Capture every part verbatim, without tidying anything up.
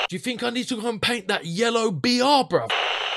Do you think I need to go and paint that yellow B R, bruv?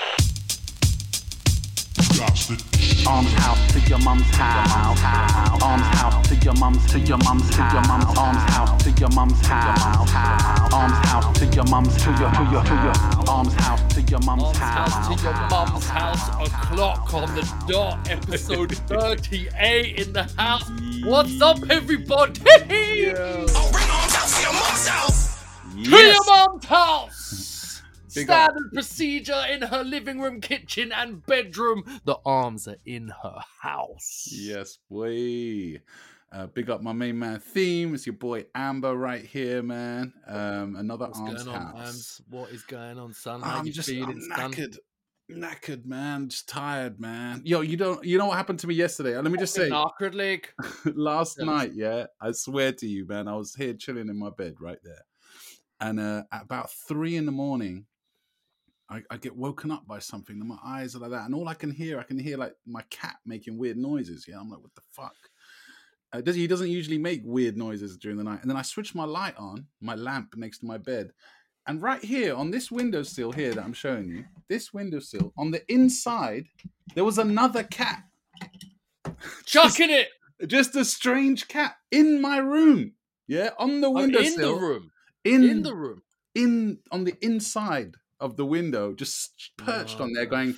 Arms house to your mum's house. Arms house to your mum's to your mum's to your mum's. Arms house to your mum's house. Arms house to your mum's to your to your to your. Arms house to your mum's house. House to your mum's house. O'clock on the dot. Episode thirty-eight in the house. What's up, everybody? Yeah. I'll bring arms out to your mum's house. To your Yes. mum's house. Big Standard procedure in her living room, kitchen, and bedroom. The arms are in her house. Yes, boy. Uh, big up my main man theme. It's your boy Amber right here, man. Um, another What's arms going on, house. Ams? What is going on, son? How I'm you just feeling, I'm son? knackered. Knackered, man. Just tired, man. Yo, you don't you know what happened to me yesterday? Let me just say, Knackered leg. last Yes. night, yeah, I swear to you, man, I was here chilling in my bed right there. And uh, at about three in the morning, I, I get woken up by something, and my eyes are like that. And all I can hear, I can hear like my cat making weird noises. Yeah, I'm like, what the fuck? Uh, does, he doesn't usually make weird noises during the night. And then I switch my light on, my lamp next to my bed. And right here on this windowsill here that I'm showing you, this windowsill, on the inside, there was another cat. Chucking it. Just a strange cat in my room. Yeah, on the Oh, windowsill. in the room. In, In the room. in on the inside of the window, just perched on there, going.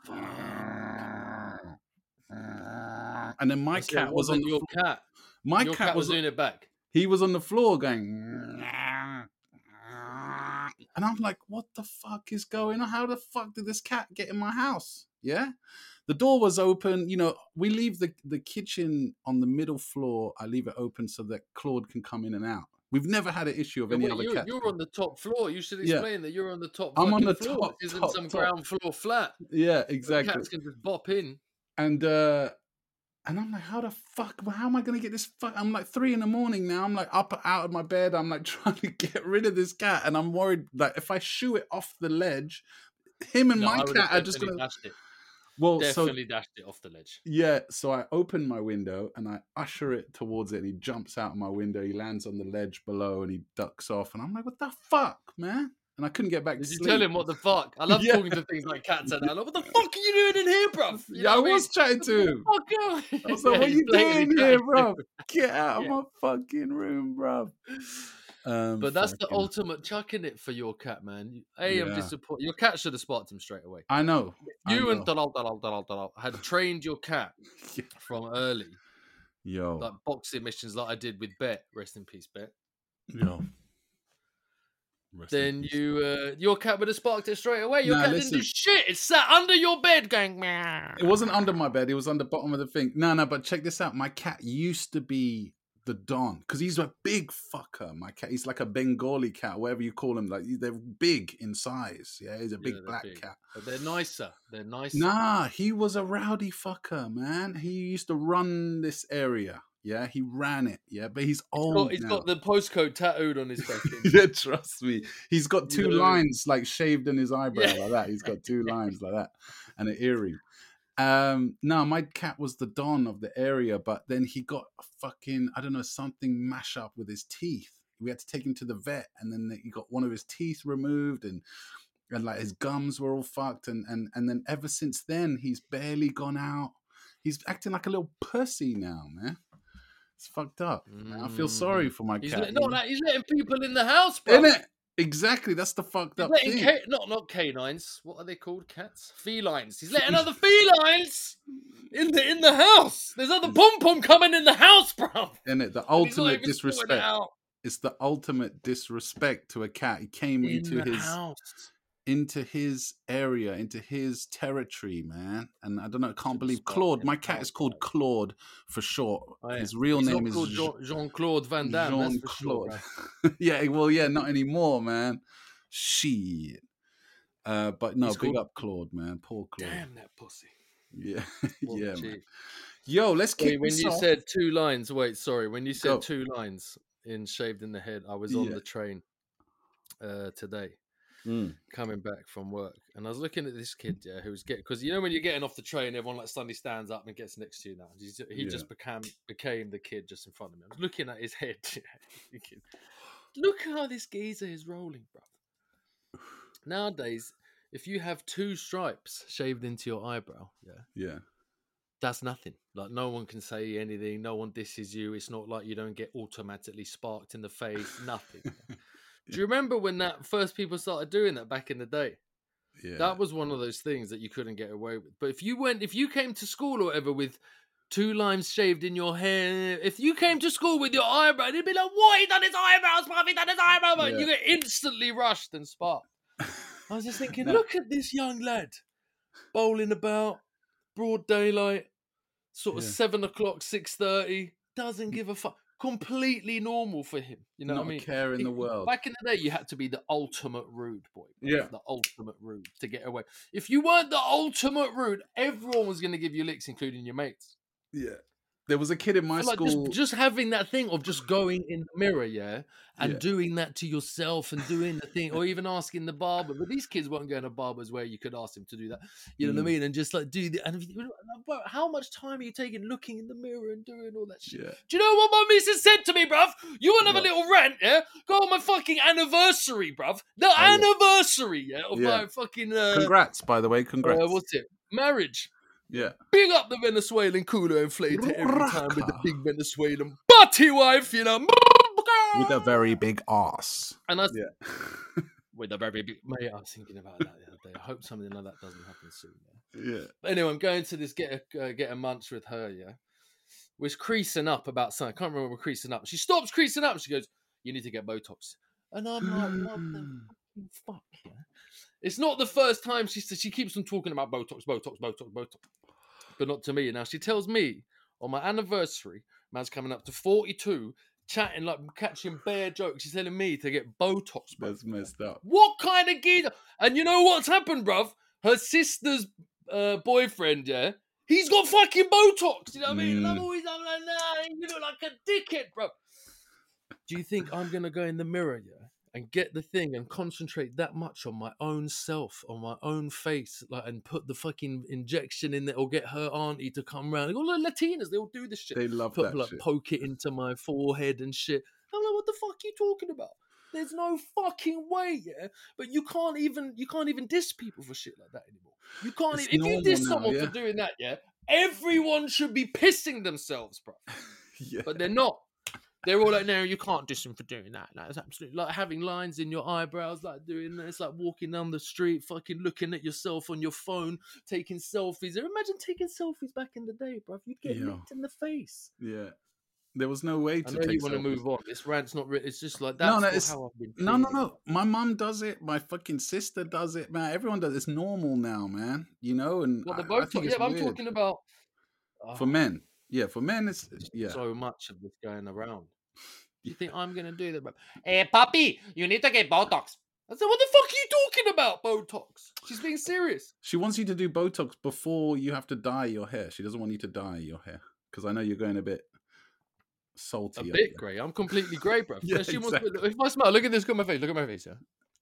And then my So it cat was on wasn't the your floor. cat. My Your cat, cat was. was doing it back. He was on the floor going. And I'm like, what the fuck is going on? How the fuck did this cat get in my house? Yeah. The door was open. You know, we leave the, the kitchen on the middle floor. I leave it open so that Claude can come in and out. We've never had an issue of Yeah, any wait, other you're, cat. you're on the top floor. You should Yeah. explain that you're on the top. I'm on fucking the floor. top, This isn't top, some top. ground floor flat. Yeah, The exactly. cats can just bop in. And uh and I'm like, how the fuck? Well, how am I gonna get this fuck? I'm like three in the morning now. I'm like up out of my bed. I'm like trying to get rid of this cat, and I'm worried that if I shoo it off the ledge, him and No, my I would cat have are just definitely gonna. dashed it. Well, so Definitely dashed it off the ledge. yeah, so I open my window and I usher it towards it, and he jumps out of my window. He lands on the ledge below, and he ducks off, and I'm like, what the fuck, man? And I couldn't get back Did to you sleep. tell him what the fuck? I love Yeah. talking to things like cats and that. I'm like, what the fuck are you doing in here, bruv? You Yeah, know I what mean? was chatting to him. Fuck you. I was like, Yeah, what he's you blatantly doing here, chatting bro? to him. Get out of Yeah. my fucking room, bro. Um, But that's the fucking- ultimate chucking it for your cat, man. A, I'm Yeah. disappointed. Your cat should have sparked him straight away. I know. I You and know. Dalal Dalal Dalal Dalal had trained your cat Yeah. from early, Yo, like boxing missions, like I did with Bet. Rest in peace, Bet. yo. Rest in Then peace. you, uh, your cat would have sparked it straight away. Your Nah, cat didn't do listen. shit. It sat under your bed, going. Meow. It wasn't under my bed. It was on the bottom of the thing. No, no, but check this out. My cat used to be the Don because he's a big fucker. My cat, he's like a Bengali cat, whatever you call him. Like they're big in size. Yeah, he's a big Yeah, they're black big. cat. But they're nicer. They're nicer. Nah, he was a rowdy fucker, man. He used to run this area. Yeah, he ran it. Yeah, but he's He's old got, he's now. got the postcode tattooed on his face. Yeah, trust me. He's got You two know what I mean? lines like shaved in his eyebrow Yeah. like that. He's got two lines like that and an earring. Um, no, my cat was the Don of the area, but then he got a fucking, I don't know, something mash up with his teeth. We had to take him to the vet, and then he got one of his teeth removed, and and like his gums were all fucked, and and and then ever since then he's barely gone out. He's acting like a little pussy now, man. It's fucked up. man. I feel sorry for my He's cat. let, not that he's letting people in the house, bro. Isn't it? Exactly. That's the fucked He's up letting thing. ca- not not canines. What are they called? Cats, felines. He's letting other felines in the in the house. There's other pom pom coming in the house, bro. Isn't it? The And he's not ultimate even sorting it disrespect. out. It's the ultimate disrespect to a cat. He came In into the his house. into his area, into his territory, man. And I don't know, I can't Should believe spark Claude. him My cat is called outside. Claude for short. Oh, yeah. His real He's name not is called Je- Jean- Jean-Claude Van Damme. That's for sure. Jean-Claude. Yeah, well, yeah, not anymore, man. Shit. Uh, but no, He's big called- up Claude, man. Poor Claude. Damn that pussy. Yeah, What yeah, a man. chief. Yo, let's keep Wait, when this you off. said two lines, wait, sorry. When you said Go. two lines in Shaved in the Head, I was on Yeah. the train uh, today, Mm. coming back from work, and I was looking at this kid, yeah, who was getting, because you know when you're getting off the train, everyone like suddenly stands up and gets next to you now. He's, he Yeah. just became became the kid just in front of me. I was looking at his head, yeah, thinking, look how this geezer is rolling, bro. Nowadays, if you have two stripes shaved into your eyebrow, yeah, Yeah. that's nothing. Like no one can say anything. No one disses you. It's not like you don't get automatically sparked in the face. Nothing. Do you remember when that first people started doing that back in the day? Yeah. That was one of those things that you couldn't get away with. But if you went, if you came to school or whatever with two lines shaved in your hair, if you came to school with your eyebrow, they'd be like, "What? He done his eyebrows, bruv. He done his eyebrows." Yeah. And you get instantly rushed and sparked. I was just thinking, No. look at this young lad bowling about, broad daylight, sort of Yeah. seven o'clock, six thirty. Doesn't give a fuck. Completely normal for him. You know Not what I mean? a care in the It- world. Back in the day, you had to be the ultimate rude boy. bruv. Yeah. The ultimate rude to get away. If you weren't the ultimate rude, everyone was going to give you licks, including your mates. Yeah. There was a kid in my So, like, school. just, just having that thing of just going in the mirror, yeah, and Yeah. doing that to yourself and doing the thing, or even asking the barber. But these kids weren't going to barbers where you could ask them to do that. You know Mm. what I mean? And just like do the. And if you- bro, how much time are you taking looking in the mirror and doing all that shit? Yeah. Do you know what my missus said to me, bruv? You want to have What? a little rant, yeah? Go on my fucking anniversary, bruv. The yeah. anniversary, yeah, of Yeah. my fucking uh, Congrats, by the way. Congrats. uh, what's it? Marriage. Yeah. Big up the Venezuelan cooler inflator every time with the Raka. big Venezuelan butty wife, you know. With a very big ass. And I, Yeah. with a very big mate, I was thinking about that the other day. I hope something like that doesn't happen soon. Yeah. Yeah. But anyway, I'm going to this get a uh, get a munch with her. Yeah, was creasing up about something. I can't remember. We're creasing up. She stops creasing up. She goes, "You need to get Botox." And I'm like, "What the fucking fuck?" Yeah. It's not the first time she says she keeps on talking about Botox, Botox, Botox, Botox, but not to me. Now she tells me on my anniversary, man's coming up to forty-two, chatting like catching bare jokes. She's telling me to get Botox, bro. That's messed up. What kind of geezer? And you know what's happened, bruv? Her sister's uh, boyfriend, yeah, he's got fucking Botox. You know what I mean? And I'm Mm. always I'm like, nah, you look like a dickhead, bro. Do you think I'm gonna go in the mirror, yeah, and get the thing and concentrate that much on my own self, on my own face, like, and put the fucking injection in there, or get her auntie to come round? All the Latinas, they all do this shit. They love Put that like shit. poke it into my forehead and shit. I'm like, what the fuck are you talking about? There's no fucking way, yeah. But you can't even you can't even diss people for shit like that anymore. You can't. It's Even, if you normal diss now, someone yeah. for doing that, yeah, everyone should be pissing themselves, bro. Yeah. But they're not. They're all like, no, you can't diss him for doing that. That's absolutely like having lines in your eyebrows, like doing that. It's like walking down the street, fucking looking at yourself on your phone, taking selfies. Imagine taking selfies back in the day, bro. You'd get Yeah. licked in the face. Yeah. There was no way I to know take you want to selfies. move on. This rant's not. Re- it's just like No, that's no, what- it's- how I've been. No, no, feeling. no. My mum does it. My fucking sister does it, man. Everyone does it. It's normal now, man. You know, and Well, the I, I both. think Yeah, it's but I'm weird. talking about for oh, men. Yeah, for men, it's yeah. so much of this going around. Do you think I'm gonna do that, bro? Hey, puppy, you need to get Botox. I said, what the fuck are you talking about, Botox? She's being serious. She wants you to do Botox before you have to dye your hair. She doesn't want you to dye your hair because I know you're going a bit salty. A up bit there. grey. I'm completely grey, bro. Yeah, she wants exactly. to, if I smile, look at this. Look at my face. Look at my face, yeah.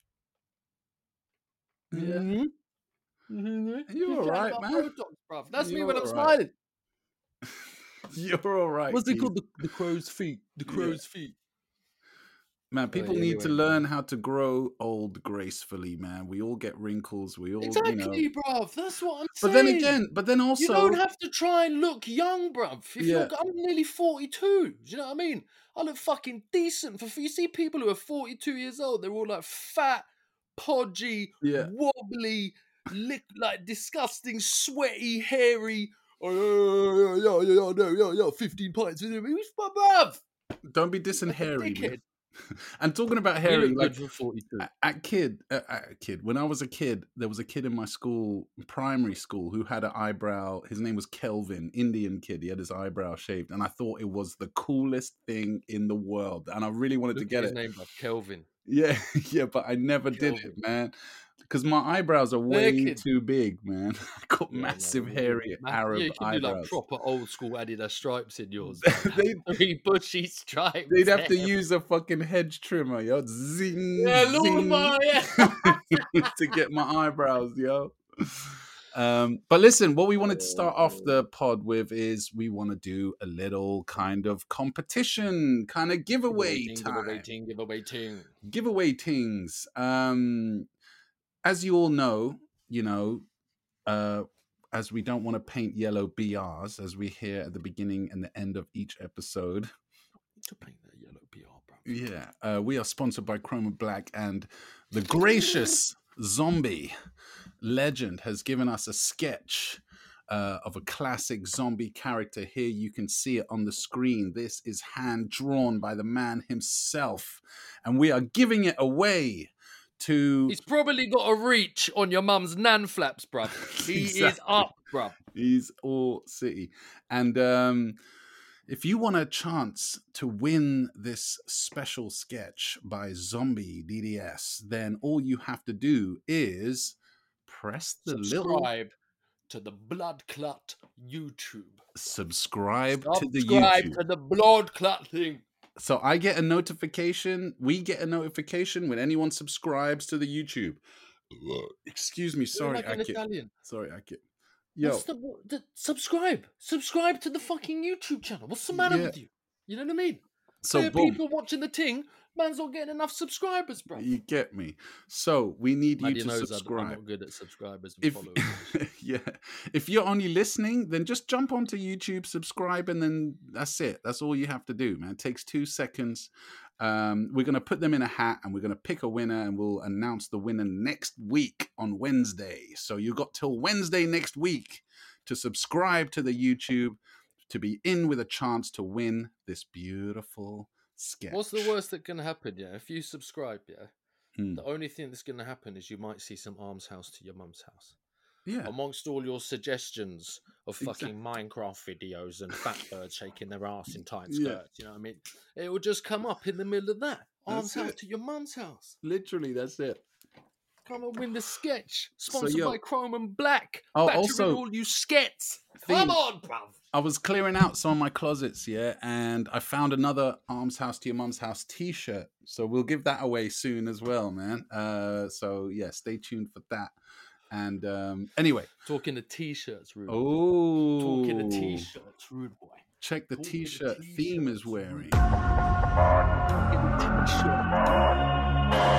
Yeah. Mhm. Mhm. You're She's all chatting right, about man. Botox, bruv. That's me You're when I'm all right. smiling. You're all right. What's it Keith. called? The, the crow's feet. The Yeah. crow's feet. Man, people yeah, need to anyway, learn how to grow old gracefully, man. We all get wrinkles. We all, Exactly, you know. bruv. That's what I'm But saying. then again, but then also, you don't have to try and look young, bruv. If Yeah. you're, I'm nearly forty-two. Do you know what I mean? I look fucking decent. For you see people who are forty-two years old, they're all like fat, podgy, Yeah. wobbly, lick, like disgusting, sweaty, hairy. Oh, yeah, yeah, yeah, yeah, yeah, yeah, yeah, fifteen pints. Bruv, don't be dissing like a hairy. man. dickhead. And talking about You hairy, look like good for forty-two. at- at kid, at, at kid, when I was a kid, there was a kid in my school, primary school, who had an eyebrow. His name was Kelvin, Indian kid. He had his eyebrow shaved, and I thought it was the coolest thing in the world. And I really wanted Look to at get his it. name, bruv. Kelvin. Yeah, yeah, but I never did Kelvin. it, man. Because my eyebrows are They're way kid. too big, man. I got Yeah, no, massive, you- hairy ma- Arab Yeah, you can do like eyebrows. proper old school Adidas stripes in yours. They- Three bushy stripes. They'd have to yeah. use a fucking hedge trimmer, yo. Zing, Yeah, zing, lawnmower, yeah. to get my eyebrows, yo. Um, but listen, what we wanted to start off the pod with is we want to do a little kind of competition, kind of giveaway ting, time, giveaway ting, giveaway ting. giveaway things. Um, as you all know, you know, uh, as we don't want to paint yellow B Rs, as we hear at the beginning and the end of each episode. To paint that yellow B R, bro. Yeah, uh, we are sponsored by Chroma Black, and the gracious zombie legend has given us a sketch uh, of a classic zombie character. Here you can see it on the screen. This is hand drawn by the man himself, and we are giving it away to. He's probably got a reach on your mum's nan flaps, bruv. He Exactly. is up, bruv. He's all city, and um, if you want a chance to win this special sketch by Zombie D D S, then all you have to do is press the little Subscribe to the Blood Clot YouTube. subscribe to the Subscribe YouTube. to the Blood Clot thing. So I get a notification. We get a notification when anyone subscribes to the YouTube. Excuse me, sorry, like an Akit. Italian. Sorry, Akit. Yo, What's the, what- the subscribe? Subscribe to the fucking YouTube channel. What's the matter Yeah. with you? You know what I mean? so There are boom, people watching the ting. Man's not getting enough subscribers, bro. you get me. So we need Man, you you to knows I'm- subscribe. I'm not good at subscribers and If followers. yeah, if you're only listening, then just jump onto YouTube, subscribe, and then that's it. That's all you have to do, man. It takes two seconds. Um, we're gonna put them in a hat, and we're gonna pick a winner, and we'll announce the winner next week on Wednesday. So you got till Wednesday next week to subscribe to the YouTube to be in with a chance to win this beautiful sketch. What's the worst that can happen, yeah? If you subscribe, yeah, Hmm. the only thing that's going to happen is you might see some arms house to your mum's house. Yeah, Amongst all your suggestions of Exactly. fucking Minecraft videos and fat birds shaking their ass in tight Yeah. skirts, you know what I mean? It will just come up in the middle of that. Arms That's house it. to your mum's house. literally, that's it. Come and win the sketch. So, Sponsored yo- by Chrome and Black. Oh, Battering also- all you skets. Theme- Come on, bruv. I was clearing out some of my closets, yeah, and I found another Arms House to Your Mum's House t-shirt. So we'll give that away soon as well, man. Uh, so yeah, stay tuned for that. And um, anyway, Talking to t-shirts, rude. boy. oh, Talking to t-shirts, rude boy. check the Talking to t-shirt theme is t-shirts, wearing. Talking to t-shirts.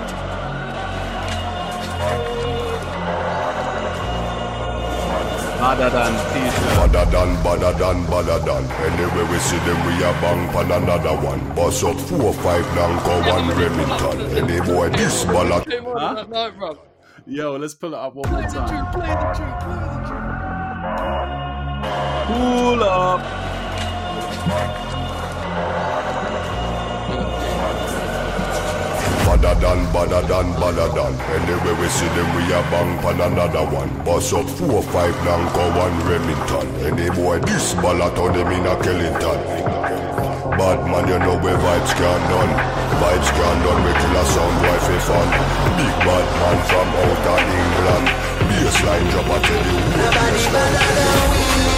Harder than t-shirt. Badder than, badder than, badder than. Anyway we see them, we a bang pan another one. Bust up four, five, Nanko, one Remington. Any boy this ballot. Came on Huh? that night, bruv. Yo, let's pull it up one Play more the time. tune, play the tune, play the tune. Pull up. Badder than, badder than, badder than. Anyway we see them, we a bang pan another one. Bust up four, five, Nanko, one Remington. Any boy this ballot on them in a Kellington. Bad man, you know where vibes can done. Vibes can done, we kill a sound boy for fun. Big bad man from outer England. Baseline drop, I tell you who baseline.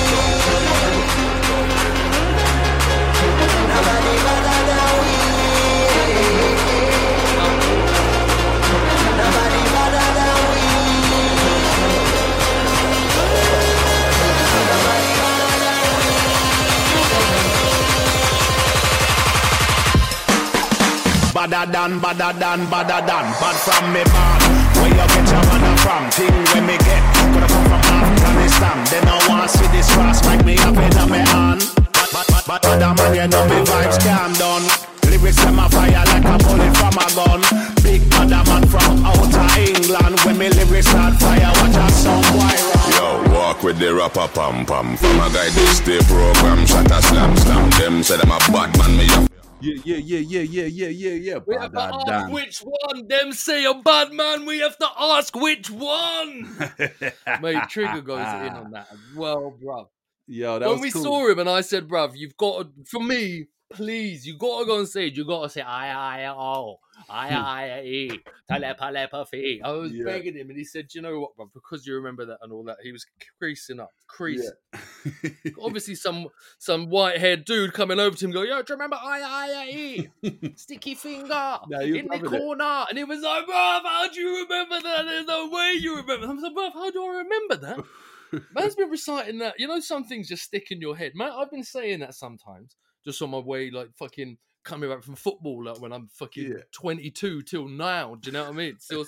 Badder than, badder than, badder than. Bad from me bad. Where you get your manna from? Thing when me get. Gonna come from Afghanistan. They don't want to see this cross like me up in me hand. But, but, but, but other man, you know me vibes can done. Lyrics them a fire like a bullet from a gun. Big badder man from outer England. When me lyrics start fire, watch out some boy run. Yo, walk with the rapper pam pam. From a guy this day program, shut a slam slam. Them say them a bad man, me a Yeah, yeah, yeah, yeah, yeah, yeah, yeah, yeah. We have to Badder ask than. which one. Them say a bad man. We have to ask which one. Mate, Trigger goes in on that as well, bruv. Yo, that When was we cool. saw him and I said, bruv, you've got to, for me, please, you got to go on stage. You got to say, I, I, oh, I, I, e, telepathy. I was Yeah. begging him and he said, you know what, bruv, because you remember that and all that, he was creasing up, creasing. Obviously, some some white-haired dude coming over to him, go, yo, do you remember I, I, E? Sticky finger No, you in the covered it. corner. And he was like, bruv, how do you remember that? There's no way you remember that. I was like, bruv, how do I remember that? Man's been reciting that. You know, some things just stick in your head. Man, I've been saying that sometimes, just on my way, like, fucking coming back from football, like, when I'm fucking Yeah. twenty-two till now. Do you know what I mean? Still,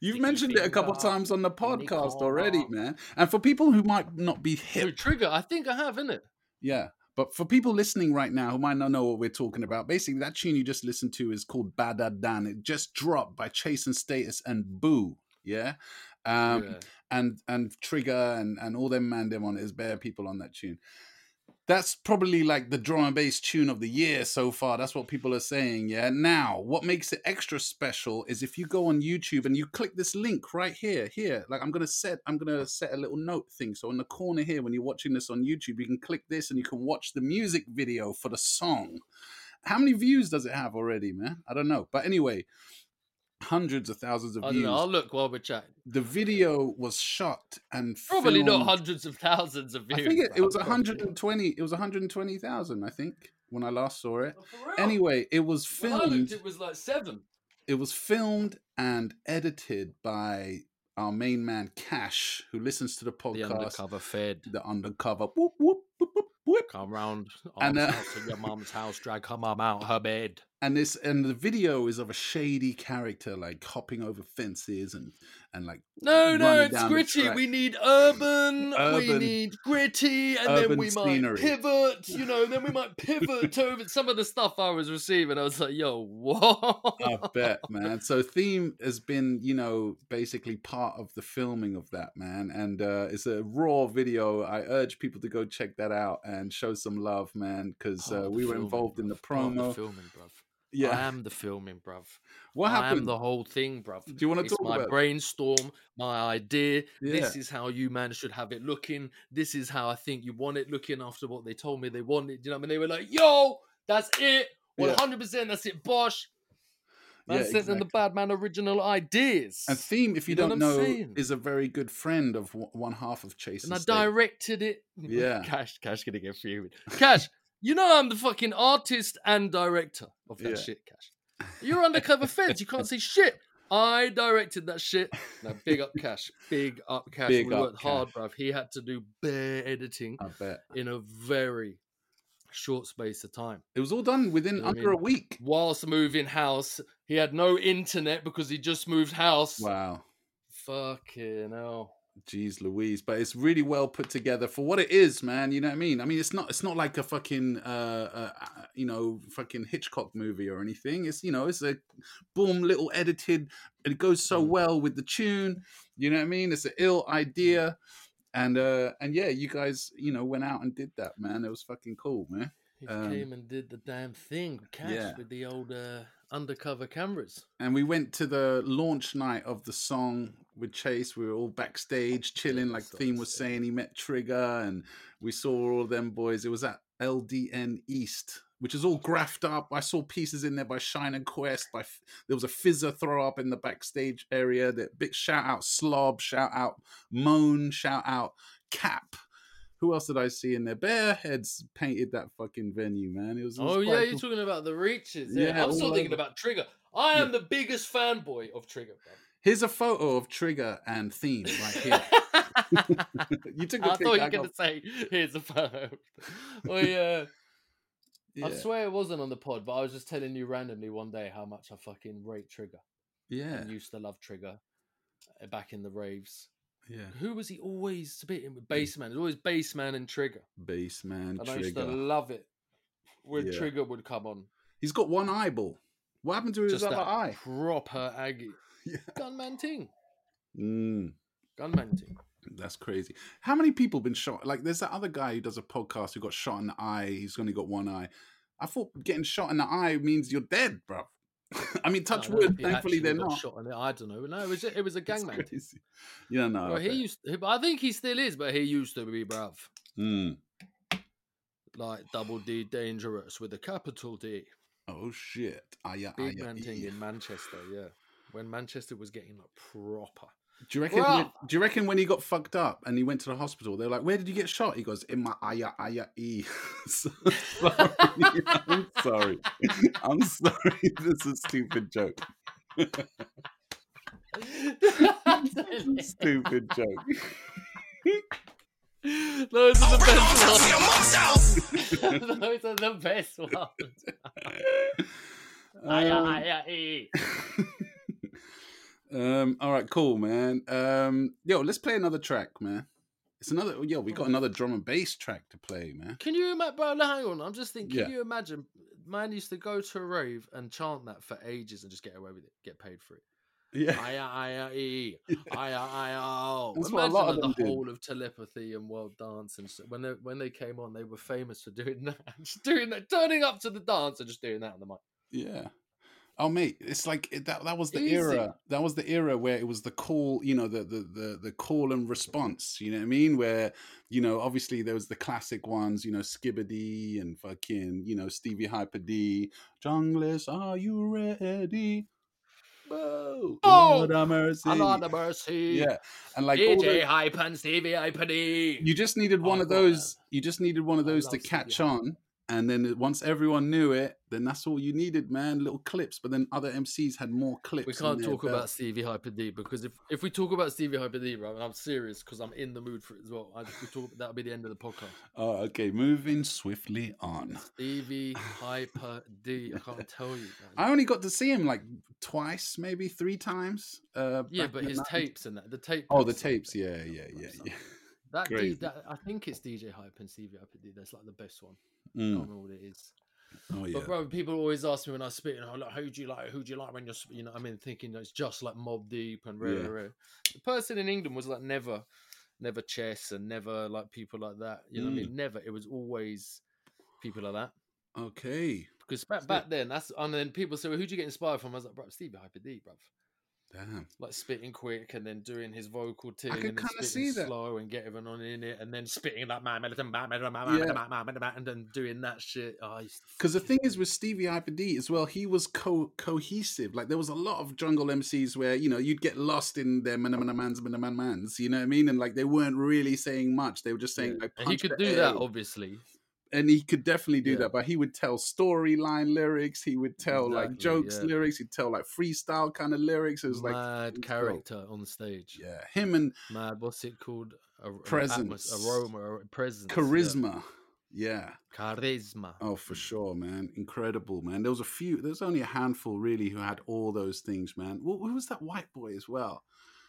You've Sticky mentioned it a couple finger times on the in the podcast already, corner. man. And for people who might not be Who, hip, Trigger? I think I have, innit? yeah. But for people listening right now who might not know what we're talking about, basically that tune you just listened to is called Badadan. It just dropped by Chase and Status and Boo, yeah? Um, Yeah. and and Trigger and, and all them man them on it is bare people on that tune. That's probably like the drum and bass tune of the year so far. That's what people are saying, yeah? Now, what makes it extra special is if you go on YouTube and you click this link right here, here. Like I'm gonna set, I'm gonna set a little note thing. So in the corner here, when you're watching this on YouTube, you can click this and you can watch the music video for the song. How many views does it have already, man? I don't know. But anyway, hundreds of thousands of I don't views. know. I'll look while we're chatting. The video was shot and Probably filmed. not hundreds of thousands of views. I think it, it bruv, was probably. one hundred twenty. It was one hundred twenty thousand. I think when I last saw it. Oh, for real? Anyway, it was When I looked, filmed. it was like seven. It was filmed and edited by our main man Cash, who listens to the The podcast. undercover fed. The undercover. Whoop, whoop, whoop, whoop, whoop. Come round And, our uh, house to your mum's house, drag her mum out her bed. And this and the video is of a shady character like hopping over fences and and like No, no, running it's down the gritty. track. We need urban, we Urban- need gritty, and urban then we scenery. might pivot, you know, then we might pivot to some of the stuff I was receiving. I was like, yo, what? I bet, man. So Theme has been, you know, basically part of the filming of that, man. And uh, it's a raw video. I urge people to go check that out and show some love, man, because Part uh, of the we were filming, involved in the bruv. Part of promo. the filming, bruv. I Yeah. am the filming, bruv. What I am happened? the whole thing, bruv. Do you want to It's talk my about it? brainstorm, my idea. This Yeah. is how you man should have it looking. This is how I think you want it looking after what they told me they wanted. You know what I mean? They were like, yo, that's it. Yeah. one hundred percent that's it, Bosh. Man Yeah, sent them the exactly. bad man original ideas. And Theme, if you, You know don't what I'm know, saying? is a very good friend of w- one half of Chase and and I State. directed it. Yeah. Cash, Cash gonna get fuming. Cash, you know I'm the fucking artist and director of that Yeah. shit, Cash. You're undercover feds. You can't say shit. I directed that shit. No, big up Cash. Big up Cash. Big we up worked hard, Cash. bruv. He had to do bare editing I bet. in a very short space of time. It was all done within You know what I under a mean? week. Whilst moving house, he had no internet because he just moved house. Wow. Fucking hell. Jeez Louise, but it's really well put together for what it is, man. You know what I mean? I mean, it's not it's not like a fucking uh, uh you know fucking Hitchcock movie or anything. It's you know it's a boom little edited. It goes so Mm. well with the tune. You know what I mean? It's an ill idea, and uh and yeah, you guys you know went out and did that, man. It was fucking cool, man. He Um, came and did the damn thing, Cash, yeah. with the old uh, undercover cameras. And we went to the launch night of the song with Chase. We were all backstage chilling, like Stop Theme was saying. saying. He met Trigger, and we saw all of them boys. It was at L D N East, which is all graphed up. I saw pieces in there by Shine and Quest. By there was a fizzer throw up in the backstage area. That big shout out Slob, shout out Moan, shout out Cap. Who else did I see in there? Bare Heads painted that fucking venue, man. It was. It was Oh, yeah, quite you're cool. talking about the reaches. Yeah, Yeah, I'm still all thinking over. about Trigger. I am the biggest fanboy of Trigger, bro. Here's a photo of Trigger and Theme right here. You took a I pic. thought you I were going got- to say, here's a photo. Oh, yeah. yeah. I swear it wasn't on the pod, but I was just telling you randomly one day how much I fucking rate Trigger. Yeah, And used to love Trigger uh, back in the raves. yeah. Who was he always spitting with? Bassman. It was always Bassman and Trigger. Bassman And I used to Trigger. love it when Yeah. Trigger would come on. He's got one eyeball. What happened to his Just other that eye? proper Aggie. Yeah. Gunman ting. Mm, Gunman ting. that's crazy. How many people been shot? Like, there's that other guy who does a podcast who got shot in the eye. He's only got one eye. I thought getting shot in the eye means you're dead, bro. I mean, touch No, I don't know wood. if he Thankfully, actually they're got not. Shot on it. I don't know. No, it was a, it was a It's gangman ting. crazy. Yeah, no. Well, he okay. used. To, I think he still is, but he used to be bruv. Mm. Like Double D Dangerous with a capital D. Oh shit! Aya, Big aya, man ting ee. in Manchester. Yeah, when Manchester was getting like proper. Do you reckon? Bruh. When, do you reckon when he got fucked up and he went to the hospital, they're like, "Where did you get shot?" He goes, "In my aya aya e." So- sorry. I'm sorry. I'm sorry. This is a stupid joke. Stupid joke. Those are the best ones. Those are the best ones. Aya, Um, aya, ee. Um, all right, cool, man. Um, yo, let's play another track, man. It's another. Yo, we got another drum and bass track to play, man. Can you imagine? Bro, hang on. I'm just thinking. Yeah. Can you imagine? Man used to go to a rave and chant that for ages and just get away with it, get paid for it. Yeah, I, I, I, I, I, I, That's what a Imagine lot of like, them the did. whole of telepathy and world dance and stuff. When they when they came on, they were famous for doing that, just doing that, turning up to the dance and just doing that on the mic. yeah. Oh, mate, it's like it- that. That was the Easy. era. That was the era where it was the call. You know, the the the the call and response. You know what I mean? Where you know, obviously there was the classic ones. You know, Skibbity and fucking you know Stevie Hyper D. Junglist, are you ready? Whoa, Oh, Lord have mercy. Lord have mercy. Yeah, and like all D J the, Hype and Stevie Hype D. you just needed one Oh, of God, those. You just needed one of I those to love catch Stevie Hype. on, and then once everyone knew it, then that's all you needed, man. Little clips. But then other M Cs had more clips. We in can't their talk belt. about Stevie Hyper D because if, if we talk about Stevie Hyper D, bro, and I'm serious because I'm in the mood for it as well. I, we talk, that'll be the end of the podcast. Oh, okay. Moving swiftly on. Stevie Hyper D. I can't tell you. Man. I only got to see him like twice, maybe three times. Uh, Yeah, back but in his the tapes and that. The tape. Oh, the packs are tapes. the Yeah, best, yeah, bro, yeah, son. yeah. That, D, Crazy. that I think it's D J Hype and Stevie Hyper D. That's like the best one. I Mm. can't remember what it is. Oh yeah. But bro, people always ask me when I spit, and I'm like, "Who do you like? Who do you like when you're?" sp-" You know, what I mean, thinking it's just like Mobb Deep and rare, Yeah. rare. The person in England was like never, never Chess and never like people like that. You know what I Mm. mean? Never. It was always people like that. Okay. Because back So- back then, that's and then people say, well, "Who'd you get inspired from?" I was like, "Bro, Stevie Hyper D, bro." Damn. Like spitting quick and then doing his vocal thing could and then kinda spitting see that. slow and get everyone on in it and then spitting like man, and then doing that shit. Oh, I used to Because the fucking thing is with Stevie Hyper D as well, he was co- cohesive. Like there was a lot of jungle M Cs where you know you'd get lost in their man man mans man man mans. You know what I mean? And like they weren't really saying much. They were just saying Yeah. like And he punch could the do that, A. obviously. And he could definitely do Yeah. that. But he would tell storyline lyrics. He would tell like Exactly, jokes yeah. lyrics. He'd tell like freestyle kind of lyrics. It was like Mad it was dope. character on stage. Yeah, him and Mad, what's it called? A, a Presence. atmos- aroma, a presence. yeah. charisma. Yeah. Charisma. Oh, for sure, man. Incredible, man. There was a few, there was only a handful really who had all those things, man. Who, who was that white boy as well?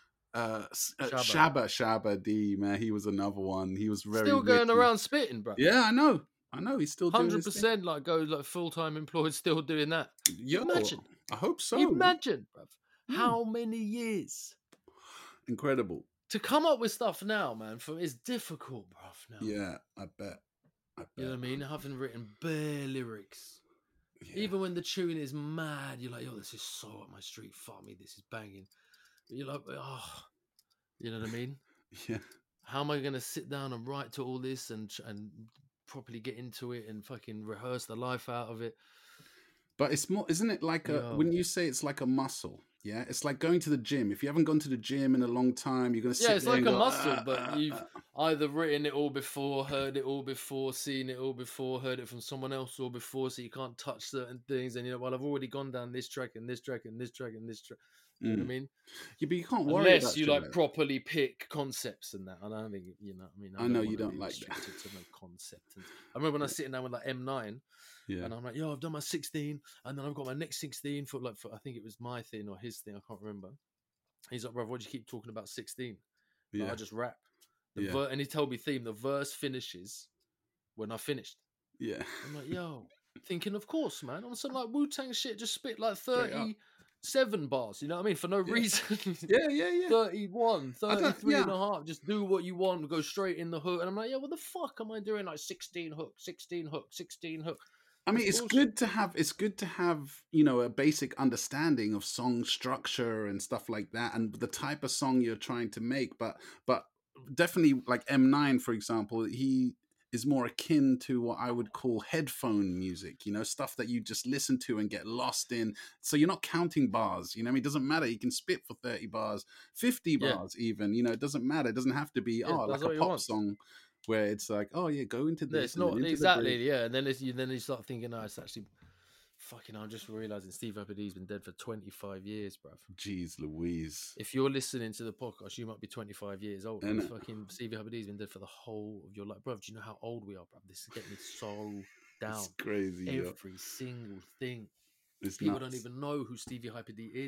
Uh, S- uh Shabba. Shabba, Shabba D, man. He was another one. He was very Still going witty. around spitting, bro. Yeah, I know. I know. He's still doing Hundred his thing. percent, like go like full time employed, still doing that. Yo, Imagine. I hope so. man. Imagine, bruv, Hmm. how many years Incredible. to come up with stuff now, man. For it's difficult, bruv. Now, Yeah, I bet. I bet. you know what I mean. Having written bare lyrics, Yeah. even when the tune is mad, you're like, "Yo, this is so up my street. Fuck me, this is banging." But you're like, "Oh," you know what I mean? Yeah. How am I going to sit down and write to all this and tr- and properly get into it and fucking rehearse the life out of it? But it's more, isn't it like a, Yo. when you say it's like a muscle? Yeah, it's like going to the gym. If you haven't gone to the gym in a long time, you're gonna sit Yeah, it's there like and a go, muscle, "Ah, but ah, you've ah." either written it all before, heard it all before, seen it all before, heard it from someone else all before, so you can't touch certain things. And you know, well, I've already gone down this track and this track and this track and this track. You know what I Mm. mean? Yeah, but you can't worry Unless about you shit like that. properly pick concepts and that. And I don't think you know. I mean, I know you wanna don't be like that. restricted to no concept. And I remember when I was sitting down with like M nine. Yeah. And I'm like, yo, I've done my sixteen, and then I've got my next sixteen for like, for, I think it was my thing or his thing, I can't remember. He's like, bro, why do you keep talking about sixteen? Like, Yeah. I just rap. The Yeah. ver- and he told me, theme, the verse finishes when I finished. Yeah. I'm like, yo, thinking, of course, man. On some like Wu Tang shit, just spit like Straight up. thirty-seven bars, you know what I mean? For no Yeah. reason. Yeah, yeah, yeah. thirty-one, I don't- thirty-three and yeah. a half. Just do what you want, go straight in the hook. And I'm like, yeah, what the fuck am I doing? Like sixteen hook, sixteen hook, sixteen hook. I mean, That's it's bullshit. good to have. It's good to have, you know, a basic understanding of song structure and stuff like that, and the type of song you're trying to make. But, but definitely, like M nine, for example, he is more akin to what I would call headphone music. You know, stuff that you just listen to and get lost in. So you're not counting bars. You know, I mean, it doesn't matter. You can spit for thirty bars, fifty Yeah. bars, even. You know, it doesn't matter. It doesn't have to be Yeah, oh that's like what a you pop want. song. Where it's like, oh yeah, go into No, this. it's and then not into the exactly, bridge. yeah. And then it's, you then you start thinking, no, it's actually fucking. I'm just realizing Steve Hyper D's been dead for twenty-five years, bruv. Jeez Louise. If you're listening to the podcast, you might be twenty-five years old. Innit? Fucking Steve Hyper D's been dead for the whole of your life, bruv. Do you know how old we are, bruv? This is getting me so down. It's crazy. yo. Every single thing. It's People nuts. don't even know who Stevie Hyper D is.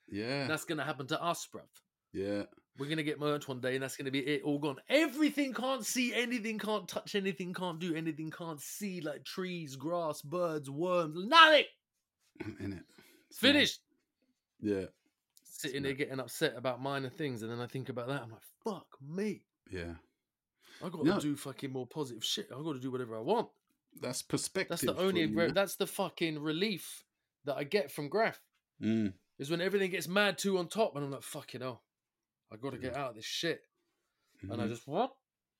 Yeah. That's gonna happen to us, bruv. Yeah. We're gonna get merch one day, and that's gonna be it, all gone. Everything can't see anything, can't touch anything, can't do anything, can't see like trees, grass, birds, worms, nothing. In it. It's finished. Yeah. Sitting there getting upset about minor things, and then I think about that. I'm like, fuck me. Yeah. I got No. to do fucking more positive shit. I got to do whatever I want. That's perspective. That's the for only. you, re- man. that's the fucking relief that I get from graph. Mm. Is when everything gets mad too on top, and I'm like, fucking hell, I got to get out of this shit. Mhm. And I just what?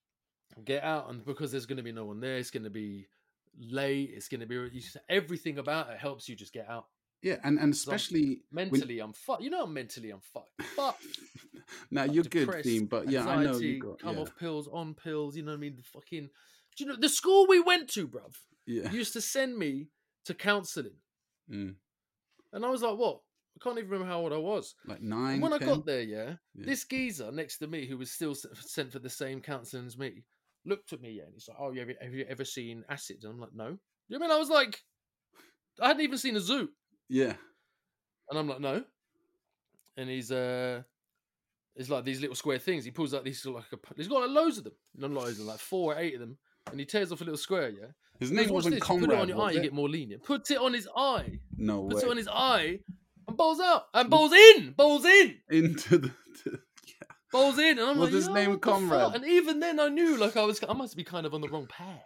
Get out, and because there's going to be no one there, it's going to be late. It's going to be you just- everything about it helps you just get out. Yeah, and, and So I'm- especially when- mentally, I'm fucked. You know, I'm mentally, I'm fucked. Fucked. now Like you're good, depressed, Theme, but yeah, I know anxiety, you got come yeah, off pills, on pills. You know what I mean? The fucking. Do you know the school we went to, bruv? yeah. Used to send me to counselling, Mm. and I was like, what? I can't even remember how old I was. Like And nine. when I ten? got there, yeah, Yeah. this geezer next to me, who was still s- sent for the same counselling as me, looked at me, yeah, and he's like, "Oh, you ever, have you ever seen acid?" And I'm like, "No." You know what I mean? I was like, I hadn't even seen a zoo, Yeah. and I'm like, "No." And he's uh, it's like these little square things. He pulls out these like a, he's got like loads of them, not loads of them, like four or eight of them, and he tears off a little square, yeah. His And he name goes, "What's wasn't this? You Conrad. put it on your was eye, you it? get more lenient. Puts it on his eye, No puts way. it on his eye, and bowls out, and bowls in, bowls in. Into the. to- Bowls in, and I'm Was like, his "Yo, name what the fuck?" Conrad? And even then, I knew like I was, I must be kind of on the wrong path.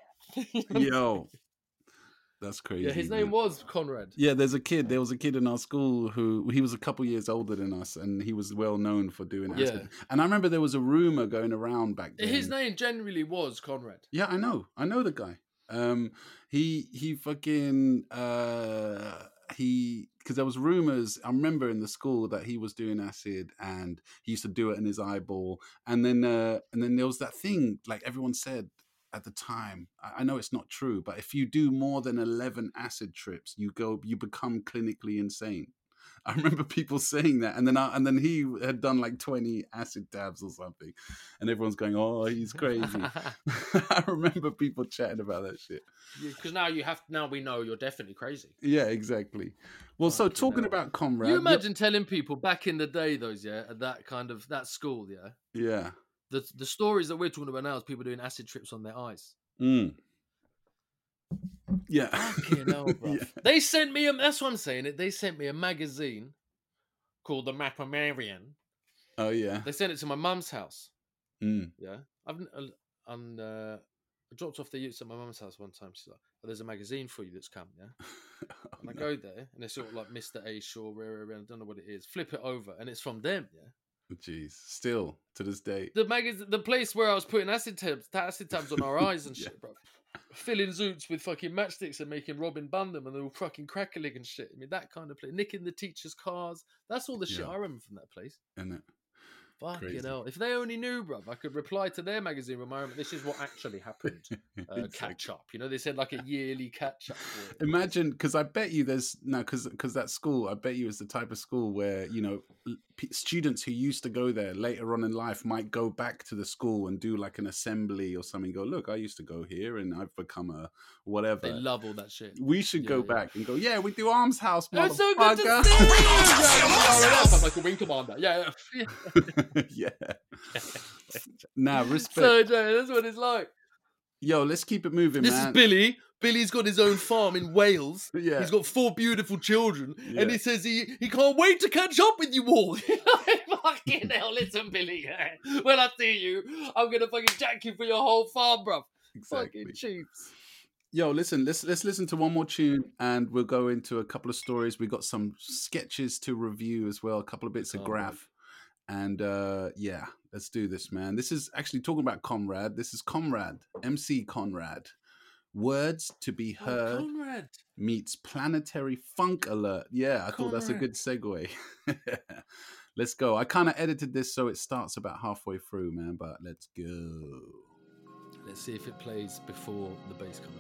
Yo, that's crazy. yeah, his man. name was Conrad. Yeah, there's a kid. There was a kid in our school who he was a couple years older than us, and he was well known for doing acid. Yeah. And I remember there was a rumor going around back then. His name generally was Conrad. Yeah, I know. I know the guy. Um, he he fucking uh he because there was rumors. I remember in the school that he was doing acid, and he used to do it in his eyeball. And then uh, and then there was that thing like everyone said at the time. I, I know it's not true, but if you do more than eleven acid trips, you go you become clinically insane. I remember people saying that, and then I, and then he had done like twenty acid dabs or something, and everyone's going, "Oh, he's crazy." I remember people chatting about that shit. Because now you have, now we know you're definitely crazy. Yeah, exactly. Well, so Fucking talking hell. about Conrad, you imagine telling people back in the day, those yeah, at that kind of that school, yeah, yeah, the the stories that we're talking about now is people doing acid trips on their eyes. mm. yeah, Fucking hell, bro. Yeah. They sent me a. That's what I'm saying. It. They sent me a magazine called the Mapamarian. Oh yeah, They sent it to my mum's house. mm. Yeah, I've uh, and uh, I dropped off the utes at my mum's house one time. She's like, "Oh, there's a magazine for you that's come." Yeah, Oh, and I no. go there, and it's sort of like Mister A Shaw, rare, rare, I don't know what it is. Flip it over, and it's from them. Yeah, Jeez, still to this day. the magazine, the place where I was putting acid tabs, acid tabs on our eyes and Yeah. shit, bro. Filling zoots with fucking matchsticks and making Robin Bundham and they're all fucking crackling and shit. I mean, that kind of place. Nicking the teachers' cars. That's all the shit Yeah. I remember from that place. Isn't it? Fucking Crazy. hell. If they only knew, bruv, I could reply to their magazine with my this is what actually happened. Uh, Exactly. Catch up. You know, they said like a yearly catch up. for it. Imagine, because I bet you there's no, because because that school, I bet you is the type of school where you know l- p- students who used to go there later on in life might go back to the school and do like an assembly or something. Go, look, I used to go here and I've become a whatever. They love all that shit. We should Yeah, go yeah. back and go. Yeah, we do Arms House, It's so good to see you! motherfucker. I'm like a wing commander. Yeah, yeah. yeah. Nah, respect. So, Joe, that's what it's like. Yo, let's keep it moving, This man. is Billy. Billy's got his own farm in Wales. Yeah. He's got four beautiful children, Yeah. and he says he, he can't wait to catch up with you all. Fucking hell, listen, Billy. When I see you, I'm gonna fucking jack you for your whole farm, bruv. Exactly. Fucking chiefs. Yo, listen, let's let's listen to one more tune and we'll go into a couple of stories. We got some sketches to review as well, a couple of bits of Oh, graph. And uh yeah, let's do this, man. This is actually talking about Conrad. This is Conrad, M C Conrad. Words to be Oh, heard Conrad. meets planetary funk alert. Yeah, I thought that's a Conrad. good segue. Let's go. I kind of edited this so it starts about halfway through, man, but let's go. Let's see if it plays before the bass comes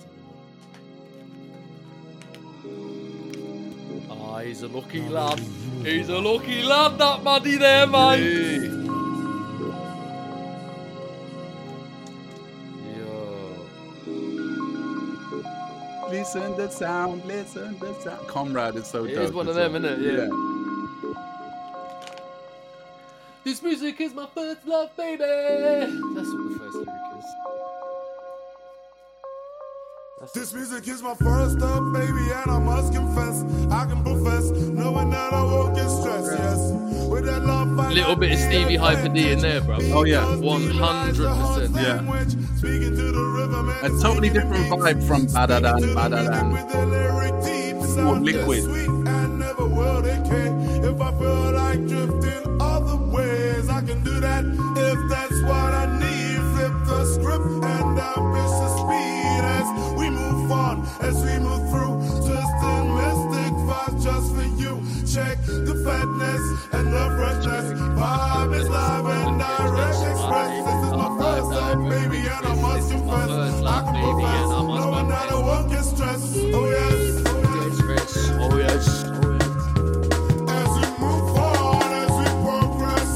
in. Ah, he's a lucky lad. He's a lucky lad, that Maddie there, man. Yo. Listen the sound, listen the sound. Comrade is so It dope. is one as of them, well. innit? Yeah. This music is my first love, baby. That's what the first lyric is. That's This music is my first love, baby, and I must confess, I can profess, knowing that I won't get stressed, yes. With that love, I little bit of Stevie Hyper D in there, bro. Oh, yeah. one hundred percent. Yeah. A totally different vibe from Badadan, Badadan. More liquid. And never will decay. If I feel like drifting other ways, I can do that if that's what I need. Flip the script and ambitious speed as we move on, as we move through twisted mystic vibes just for you. Check the fatness and the freshness. Vibe is live and direct express. This is my first love, baby, and I must confess, I can profess, knowing that I won't get stressed. Oh yes. Oh yes. As we move on, as we progress,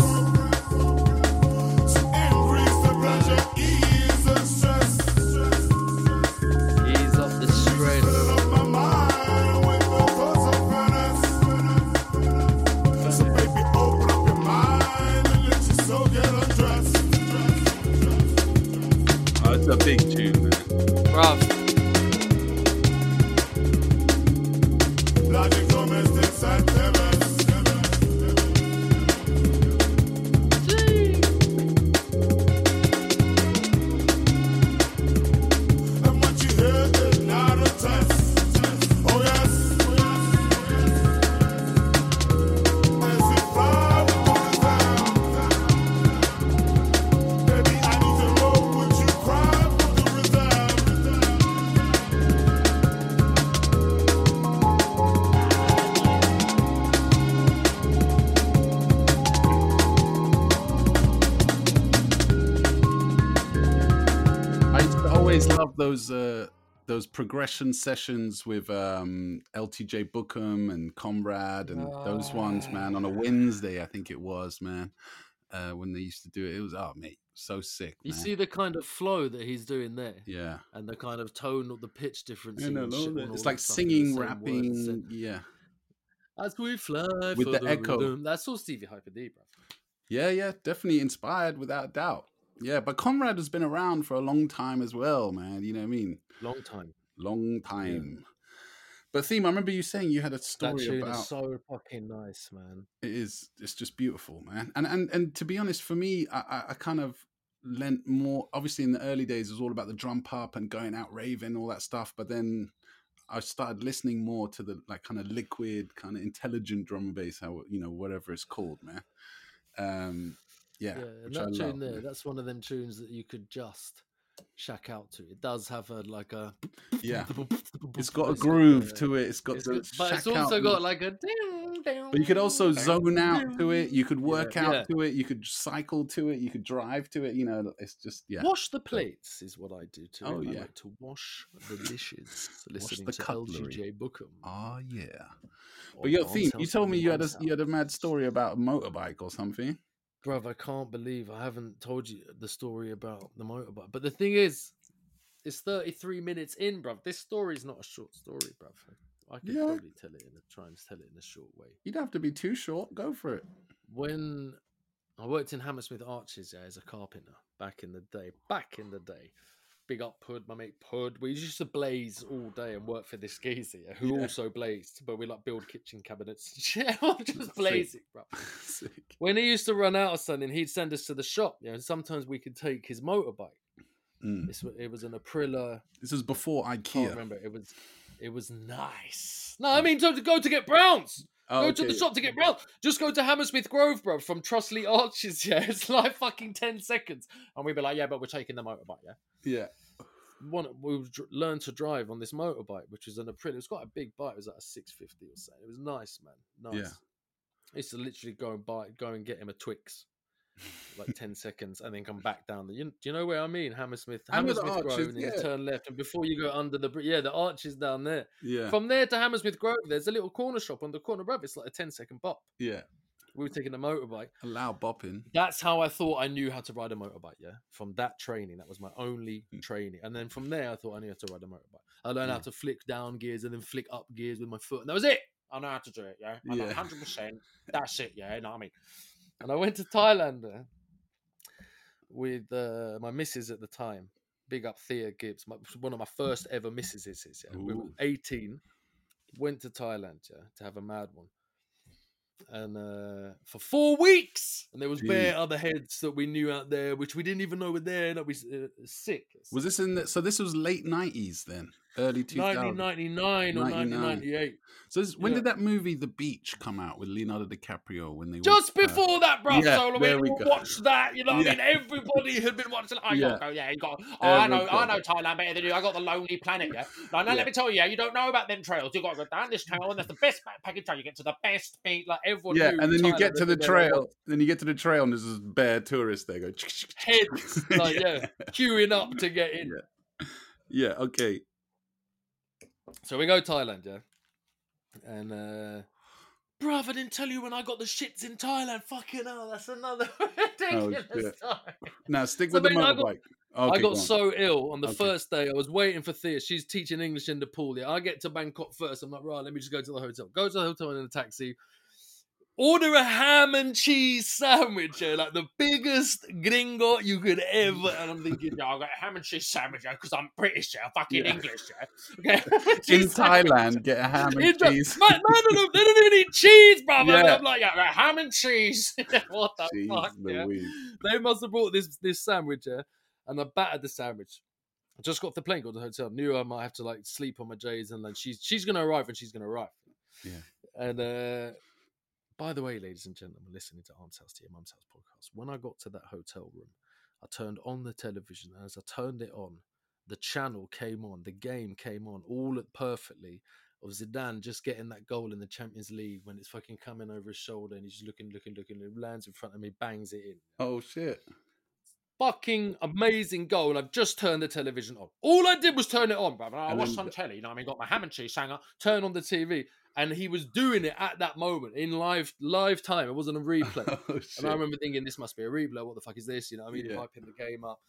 to increase the pleasure, ease the stress. Ease up the stress. Fill up my mind with the thoughts of fairness. So baby, open up your mind and let your soul get undressed. Oh, it's a big tune, man. Bruv. Logic domestics and devils. And what you hear is not a test. Oh yes. As we fly with the sound. Baby, I need to know, would you cry for the resound? I used to always love those uh, those progression sessions with um, L T J Bookham and Comrade and those ones, man. On a Wednesday, I think it was, man. Uh, when they used to do it, it was oh mate, so sick. You man. see the kind of flow that he's doing there, Yeah, and the kind of tone of the pitch difference. I know, and no, shit no, on it's all like that stuff in the singing, same rapping. words and- Yeah, As we fly With for the the echo. rhythm. That's all Stevie Hyper D, bro. yeah, yeah. Definitely inspired, without a doubt. Yeah, but Comrade has been around for a long time as well, man. You know what I mean? Long time. Long time. But Theme, I remember you saying you had a That story tune about. is so fucking nice, man. It is. It's just beautiful, man. And and and to be honest, for me, I, I, I kind of lent more. Obviously, in the early days, it was all about the drum pop and going out raving, all that stuff. But then I started listening more to the like kind of liquid, kind of intelligent drum and bass, how you know whatever it's called, man. Um, yeah, Yeah, and which I that tune love. there, man. that's one of them tunes that you could just shack out to. It does have a like a Yeah, it's got a It's groove uh, to it. It's got it's the good, but it's shack also out got look. like a ding, ding, But you could also ding, zone out to ding. it. You could work out yeah. to it. You could cycle to it. You could drive to it. You know, it's just yeah. Wash the plates is what I do too. Oh, I yeah. like to wash the dishes, listening the to L G cutlery. J Bookham. Oh yeah. or But your Bounce theme, you House told or me you had a Bounce you had a House. mad story about a motorbike or something. Bruv, I can't believe I haven't told you the story about the motorbike. But the thing is, it's thirty-tee minutes in, bruv. This story is not a short story, bruv. I could Yeah. probably tell it in a, try and tell it in a short way. You don't have to be too short. Go for it. When I worked in Hammersmith Arches, yeah, as a carpenter back in the day, back in the day. Big up Pud, my mate Pud. We used to blaze all day and work for this geezer, yeah, who Yeah. also blazed, but we like build kitchen cabinets and shit. I'm just blazing, bro. Sick. When he used to run out of something, he'd send us to the shop, you know, and sometimes we could take his motorbike. Mm. It's, it was an Aprilia. This is before I can't IKEA. remember. It was, it was nice. No, I mean to, to go to get Browns. Oh, Go to okay. the shop to get Brown. Just go to Hammersmith Grove, bro, from Trussley Arches. Yeah, it's like fucking ten seconds, and we'd be like, yeah, but we're taking the motorbike. Yeah, Yeah. one we would dr- learn to drive on this motorbike, which was an Aprilia. It was quite a big bike. It was like a six fifty or so. It was nice, man. Nice. Yeah. I used to literally go and buy, go and get him a Twix, like ten seconds, and then come back down. The, you, do you know where I mean? Hammersmith, I know the Hammersmith Grove, Arches, and then you yeah. turn left, and before you go under the bri- yeah, the arches down there. Yeah. From there to Hammersmith Grove, there's a little corner shop on the corner, bro. It's like a ten second bop. Yeah. We were taking a motorbike. Allow bopping. That's how I thought I knew how to ride a motorbike, yeah? From that training. That was my only Mm. training. And then from there, I thought I knew how to ride a motorbike. I learned how Mm. to flick down gears and then flick up gears with my foot. And that was it. I know how to do it, yeah? I know Yeah. one hundred percent. That's it, yeah? You know what I mean? And I went to Thailand uh, with uh, my missus at the time. Big up Thea Gibbs, my, one of my first ever missuses. Yeah. We were Ooh. eighteen, went to Thailand yeah, to have a mad one. And uh, for four weeks, and there was Jeez. bare other heads that we knew out there, which we didn't even know were there. That was uh, sick. Was this in the, so this was late nineties then? Early two nineteen thousands? ninety-nine or nineteen ninety-eight. So this, when Yeah. did that movie The Beach come out with Leonardo DiCaprio when they Just went, uh, before that, bruv. yeah, so there we we go. watched that. You know what Yeah. I mean? Everybody had been watching. Oh, Yeah. yeah, go, yeah, you got. Oh, I know, I Everybody. know Thailand better than you. I got the Lonely Planet. Yeah. No, no. Yeah. Let me tell you, yeah, you don't know about them trails. You got to go down this trail, and that's the best backpacking trail. You get to the best beat. Like everyone. yeah, knew and then you Thailand get to had the been there at trail, once. then you get to the trail and there's this bare tourist there go Heads, like yeah. queuing up to get in. Yeah. Yeah, okay. So we go Thailand, yeah, and uh, bruv, I didn't tell you when I got the shits in Thailand. Fucking hell, that's another ridiculous Oh, shit. story. Now stick So with the then I got- motorbike. Okay, I go got on. so ill on the Okay. first day. I was waiting for Thea. She's teaching English in the pool. Yeah, I get to Bangkok first. I'm like, right, let me just go to the hotel. Go to the hotel in a taxi. Order a ham and cheese sandwich, yeah, like the biggest gringo you could ever. And I'm thinking, yeah, I got a ham and cheese sandwich because I'm British, yeah, fucking Yeah. English, yeah. Okay, In cheese sandwich. Thailand, get a ham and In the- cheese. Man, none of them, they don't even eat cheese, brother. Yeah. I'm like, yeah, right, ham and cheese. What the Jeez fuck, yeah? Louise. They must have brought this this sandwich, yeah, and I battered the sandwich. I just got off the plane, got to the hotel. Knew I might have to like sleep on my J's, and then she's she's gonna arrive, and she's gonna arrive. Yeah. And uh, by the way, ladies and gentlemen, listening to Aunt's House to Your Mum's House podcast, when I got to that hotel room, I turned on the television, and as I turned it on, the channel came on, the game came on, all looked perfectly. Of Zidane just getting that goal in the Champions League when it's fucking coming over his shoulder, and he's just looking, looking, looking, and it lands in front of me, bangs it in. Oh shit. Fucking amazing goal, and I've just turned the television on. All I did was turn it on, brother. I And watched then- some telly, you know what I mean? Got my ham and cheese sanger, turn on the T V, and he was doing it at that moment in live live time. It wasn't a replay. Oh shit. And I remember thinking, this must be a replay. What the fuck is this? You know what I mean? Yeah. Hyping the game up.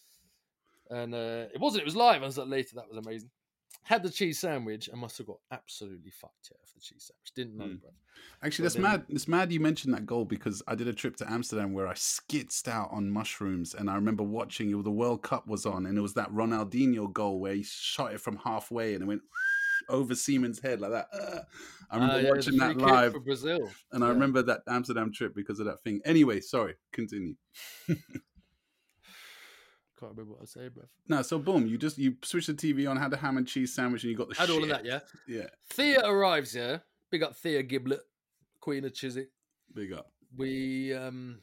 And uh, it wasn't, it was live. I was like, later, that was amazing. Had the cheese sandwich and must have got absolutely fucked yeah, off the cheese sandwich. Didn't know, Mm. bro. Actually, But that's then- mad. It's mad you mentioned that goal because I did a trip to Amsterdam where I skitzed out on mushrooms, and I remember watching it. The World Cup was on, and it was that Ronaldinho goal where he shot it from halfway and it went over Seaman's head like that. Uh, I remember Ah, yeah, the watching free that kick live, for Brazil. and I yeah. remember that Amsterdam trip because of that thing. Anyway, sorry, continue. Can't remember what I say, bro. No, so boom, you just you switched the T V on, had the ham and cheese sandwich, and you got the Had shit. all of that, yeah. Yeah, Thea arrives, yeah. Big up Thea Giblet, Queen of Chiswick. big up. We um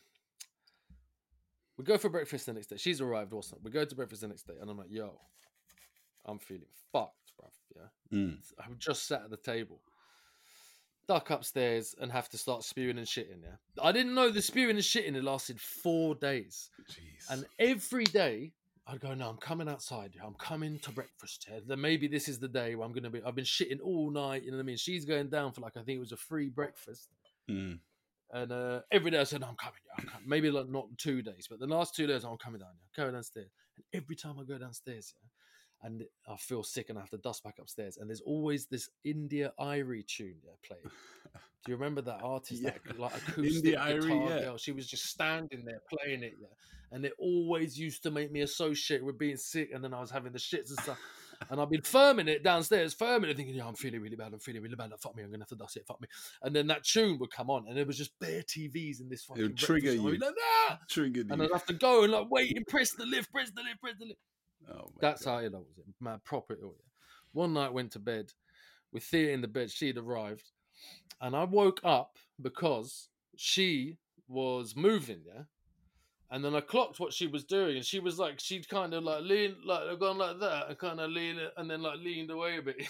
we go for breakfast the next day. She's arrived also. We go to breakfast the next day, and I'm like, yo, I'm feeling fucked, bruv. Yeah. Mm. I just sat at the table. Duck upstairs and have to start spewing and shitting, yeah. I didn't know the spewing and shitting had lasted four days. Jeez. And every day I'd go, no, I'm coming outside. I'm coming to breakfast. Yeah? Then maybe this is the day where I'm going to be, I've been shitting all night. You know what I mean? She's going down for like, I think it was a free breakfast. Mm. And uh, every day I said, no, I'm coming. Yeah, I'm coming. Maybe like not two days, but the last two days I'm coming down. Yeah, going downstairs. And every time I go downstairs, yeah, and I feel sick and I have to dust back upstairs. And there's always this India Irie tune yeah, playing. Do you remember that artist? Yeah. That like acoustic India Irie, guitar yeah. girl. She was just standing there playing it, yeah. And it always used to make me associate with being sick, and then I was having the shits and stuff. And I've been firming it downstairs, firming it, thinking, yeah, I'm feeling really bad, I'm feeling really bad, like, fuck me, I'm gonna have to dust it, fuck me. And then that tune would come on, and there was just bare T Vs in this fucking would trigger breakfast. I'd you. be like, nah! Triggered And you. I'd have to go and like wait and press the lift, press the lift, press the lift. Oh, my That's God. how ill I was. Mad, proper ill. Yeah. One night went to bed with Thea in the bed. She'd arrived, and I woke up because she was moving. Yeah, and then I clocked what she was doing, and she was like, she'd kind of like lean, like gone like that, and kind of lean it, and then like leaned away a bit.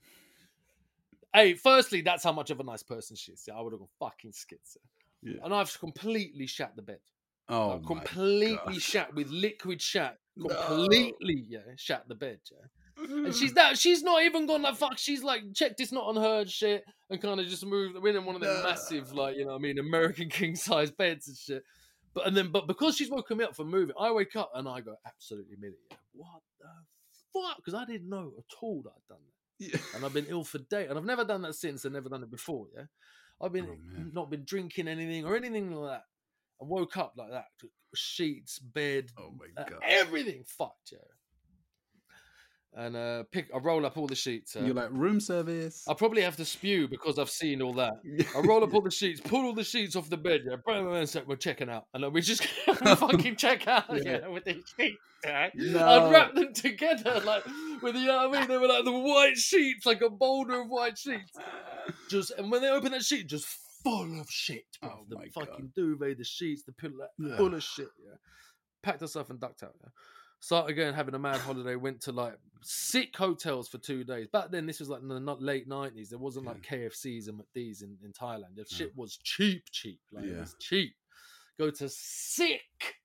Hey, firstly, that's how much of a nice person she is. Yeah, I would have gone fucking skits. Yeah. Yeah. And I've completely shat the bed. Oh, Like, my completely God. shat with liquid shat. No. Completely, yeah, shat the bed, yeah. And she's that she's not even gone like fuck, she's like checked it's not on her shit and kind of just moved we're in one of them No. massive, like, you know what I mean, American king size beds and shit. But and then but because she's woken me up from moving, I wake up and I go, absolutely milli, yeah. What the fuck? Because I didn't know at all that I'd done that. Yeah. And I've been ill for days, and I've never done that since and never done it before, yeah. I've been Oh, man. not been drinking anything or anything like that. I woke up like that. Sheets, bed, Oh my uh, god. everything fucked, yeah. And uh, pick, I roll up all the sheets. Uh, You're like room service. I probably have to spew because I've seen all that. I roll up all the sheets, pull all the sheets off the bed. Yeah, bro, and so we're checking out, and then we just we fucking check out Yeah. yeah, with these sheets. Yeah. No. I'd wrap them together like with, you know what I mean? They were like the white sheets, like a boulder of white sheets. Just and when they open that sheet, just full of shit, bro. Oh the my fucking duvet, the sheets, the pillow, Yeah. full of shit. Yeah, packed us up and ducked out. Yeah. Started again having a mad holiday. Went to like sick hotels for two days. Back then, this was like in the not late nineties. There wasn't like K F Cs and McD's in, in Thailand. The shit was cheap, cheap. Like it Yeah. was cheap. Go to sick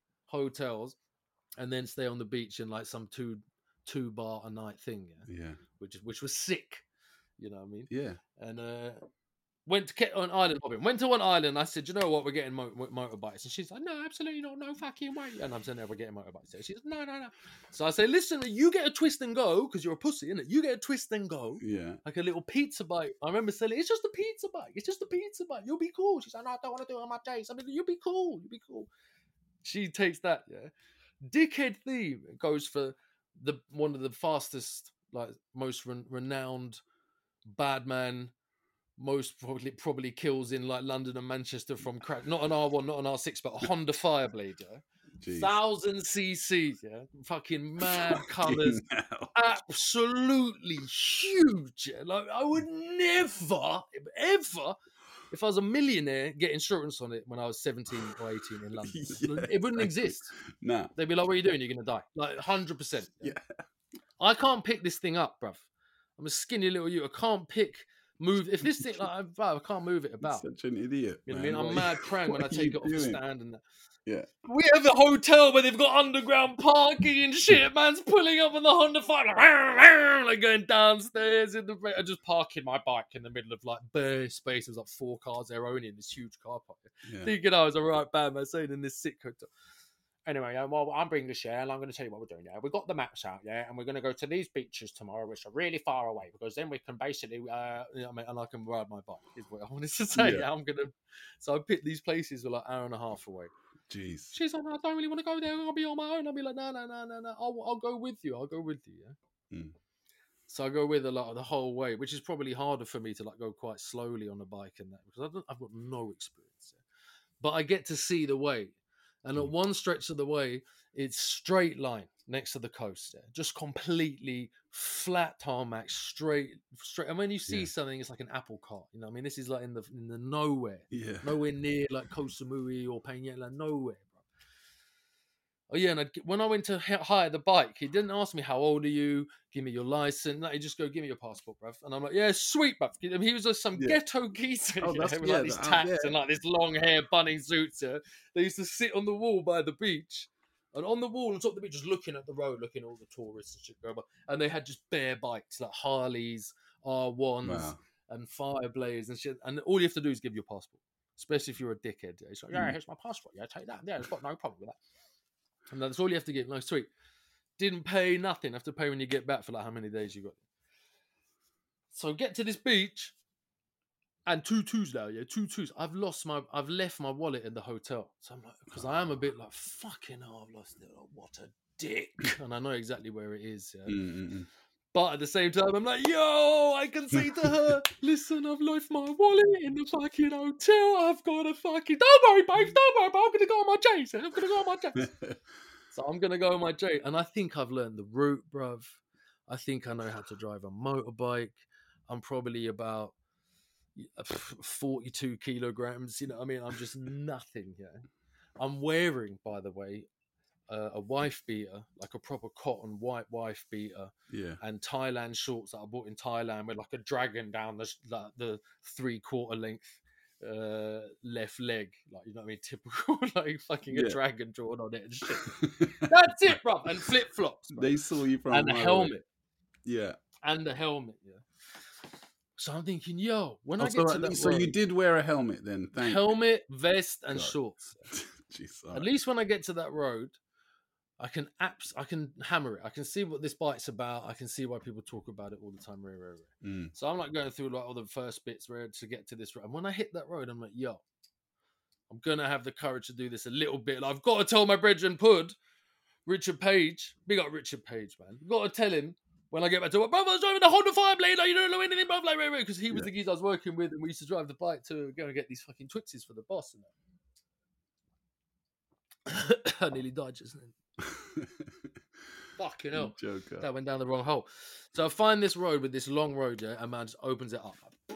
hotels and then stay on the beach in like some two two bar a night thing. Yeah, Yeah. which which was sick. You know what I mean? Yeah. And uh, went to get on island hopping. Went to one island. I said, you know what? We're getting mo- mo- motorbikes. And she's like, no, absolutely not. No fucking way. And I'm saying, no, we're getting motorbikes. She's like, no, no, no. So I say, listen, you get a twist and go because you're a pussy, innit? You get a twist and go. Yeah. Like a little pizza bike. I remember saying, it's just a pizza bike. It's just a pizza bike. You'll be cool. She's like, no, I don't want to do it on my days. I mean, you'll be cool. You'll be cool. She takes that, yeah. Dickhead theme goes for the one of the fastest, like most re- renowned bad man, most probably probably kills in like London and Manchester from crack. Not an R one, not an R six, but a Honda Fireblade, yeah. Jeez. Thousand cc's, yeah. Fucking mad colours, Fucking hell. absolutely huge. Yeah? Like I would never, ever, if I was a millionaire, get insurance on it when I was seventeen or eighteen in London. Yeah, it wouldn't exactly. exist. Nah. They'd be like, "What are you doing? You're gonna die." Like hundred percent. Yeah. I can't pick this thing up, bruv. I'm a skinny little you. I can't pick, move. If this thing, like, I, bruv, I can't move it You're about. such an idiot. You know what I man. mean? I'm What are mad you- prang when I what are take you it off the doing? stand and that. Yeah. We have a hotel where they've got underground parking and shit. Man's pulling up on the Honda Fire, like, like going downstairs in the. I just parking my bike in the middle of like bare space. There's like four cars there only in this huge car park. Yeah. Thinking I was a right bad man, saying in this sick hotel. Anyway, uh, well, I'm bringing the share, and I'm going to tell you what we're doing. Yeah, we've got the maps out, yeah, and we're going to go to these beaches tomorrow, which are really far away, because then we can basically, uh, you know, what I mean, and I can ride my bike. Is what I wanted to say. Yeah. Yeah, I'm gonna. So I picked these places were like an hour and a half away. Jeez. She's like, no, I don't really want to go there. I'll be on my own. I'll be like, no, no, no, no, no. I'll, I'll go with you. I'll go with you. Yeah. Mm. So I go with a lot of the whole way, which is probably harder for me to like go quite slowly on a bike and that because I don't, I've got no experience. Yeah. But I get to see the way, and at one stretch of the way, it's straight line next to the coast. Yeah. Just completely flat tarmac, straight, straight. And when you see Yeah. something, it's like an apple cart. You know, what I mean, this is like in the in the nowhere. Yeah. Nowhere near like Koh Samui or Peña, nowhere, bro. Oh yeah, and I'd, get- when I went to h- hire the bike, he didn't ask me how old are you, give me your license. No, he just go, give me your passport, bruv. And I'm like, yeah, sweet, bruv. And he was just some Yeah. ghetto geezer, Oh, you know, that's- with yeah, like these that- uh, tats yeah. and like this long hair bunny suits. Yeah. They used to sit on the wall by the beach. And on the wall on top of the beach, just looking at the road, looking at all the tourists and shit go by. And they had just bare bikes, like Harleys, R ones, Wow. and Fireblades and shit. And all you have to do is give your passport, especially if you're a dickhead. It's like, yeah, Mm. here's my passport. Yeah, take that. Yeah, it's got no problem with that. And that's all you have to give. No, sweet. Didn't pay nothing. Have to pay when you get back for like how many days you got. So get to this beach, and two twos now, yeah, two twos. I've lost my, I've left my wallet in the hotel. So I'm like, because I am a bit like, fucking hell, I've lost it. Oh, what a dick. And I know exactly where it is. Yeah. Mm-mm-mm. But at the same time, I'm like, yo, I can say to her, listen, I've left my wallet in the fucking hotel. I've got a fucking, don't worry, babe, don't worry, babe. I'm going to go on my J. So I'm going to go on my J. So I'm going to go on my J. And I think I've learned the route, bruv. I think I know how to drive a motorbike. I'm probably about forty-two kilograms. You know what I mean? I'm just nothing, yeah. I'm wearing, by the way, uh, a wife beater, like a proper cotton white wife beater, Yeah. and Thailand shorts that I bought in Thailand with like a dragon down the the, the three quarter length uh, left leg, like, you know what I mean, typical like fucking Yeah. a dragon drawn on it and shit. That's it, bro. And flip flops, They saw you from and a a mile helmet, away. Yeah. and the helmet. Yeah. So I'm thinking, yo, when Oh, I so, get to that so you road, did wear a helmet then? Thank helmet, vest, and God. shorts. Jeez, all At right. least when I get to that road, I can apps, I can hammer it. I can see what this bike's about. I can see why people talk about it all the time. Rare, rare, rare. Mm. So I'm like going through like all the first bits rare to get to this road. And when I hit that road, I'm like, yo, I'm gonna have the courage to do this a little bit. Like, I've got to tell my brethren Pud, Richard Page, big up Richard Page, man. I've got to tell him when I get back to work, brother, I was driving the Honda Fireblade, like, you don't know anything, brother, like, because he was Yeah. the geezer I was working with, and we used to drive the bike to go and get these fucking Twixes for the boss. And that. I nearly died just then. Fucking hell. Joker. That went down the wrong hole. So I find this road with this long road, yeah, and man just opens it up. You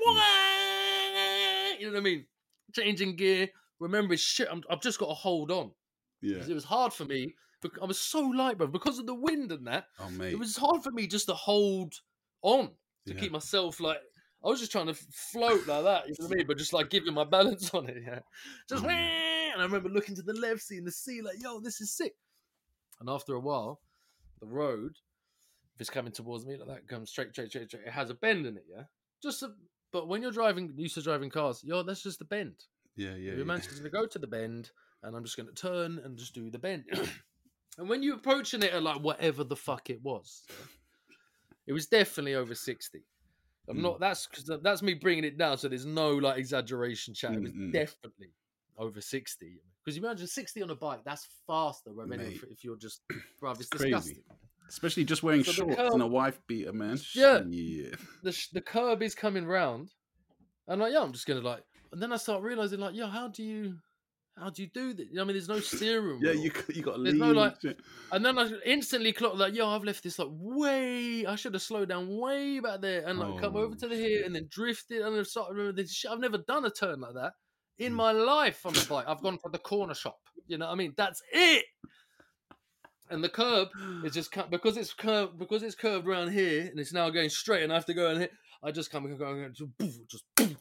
know what I mean? Changing gear. Remember, shit, I'm, I've just got to hold on. Yeah. Because it was hard for me. bec- I was so light, bro, because of the wind and that. Oh, mate. It was hard for me just to hold on, to Yeah. keep myself like, I was just trying to f- float like that, you know what I mean? But just like giving my balance on it, yeah. Just, Mm. and I remember looking to the left, seeing the sea, like, yo, this is sick. And after a while, the road, if it's coming towards me like that, comes straight, straight, straight, straight. It has a bend in it, yeah. Just a, but when you're driving, used to driving cars, yo, that's just the bend. Yeah, yeah. Your yeah. man's just gonna go to the bend, and I'm just gonna turn and just do the bend. And when you're approaching it at like whatever the fuck it was, yeah, it was definitely over sixty. I'm Mm. not. That's because that's me bringing it down, so there's no like exaggeration chat. It was Mm-mm. definitely over sixty. Because you imagine sixty on a bike, that's faster, bro, Mate. if, if you're just, bruv, it's Crazy. disgusting. Especially just wearing So the shorts curb- and a wife beater, man. Yeah. Shit. The sh- the curb is coming round, and like, yeah, I'm just gonna like, and then I start realizing like, yo, how do you, how do you do this? I mean, there's no steering Yeah, wheel. you you got to There's lean. no, like- and shit. And then I instantly clocked like, yo, I've left this like way. I should have slowed down way back there and like come over Oh, to the here and then drifted and then started remember this shit. I've never done a turn like that in Mm. my life on a bike. I've gone for the corner shop. You know what I mean? That's it. And the curb is just cut because it's curved because it's curved around here and it's now going straight and I have to go and hit. I just come and go and just boof, just boom,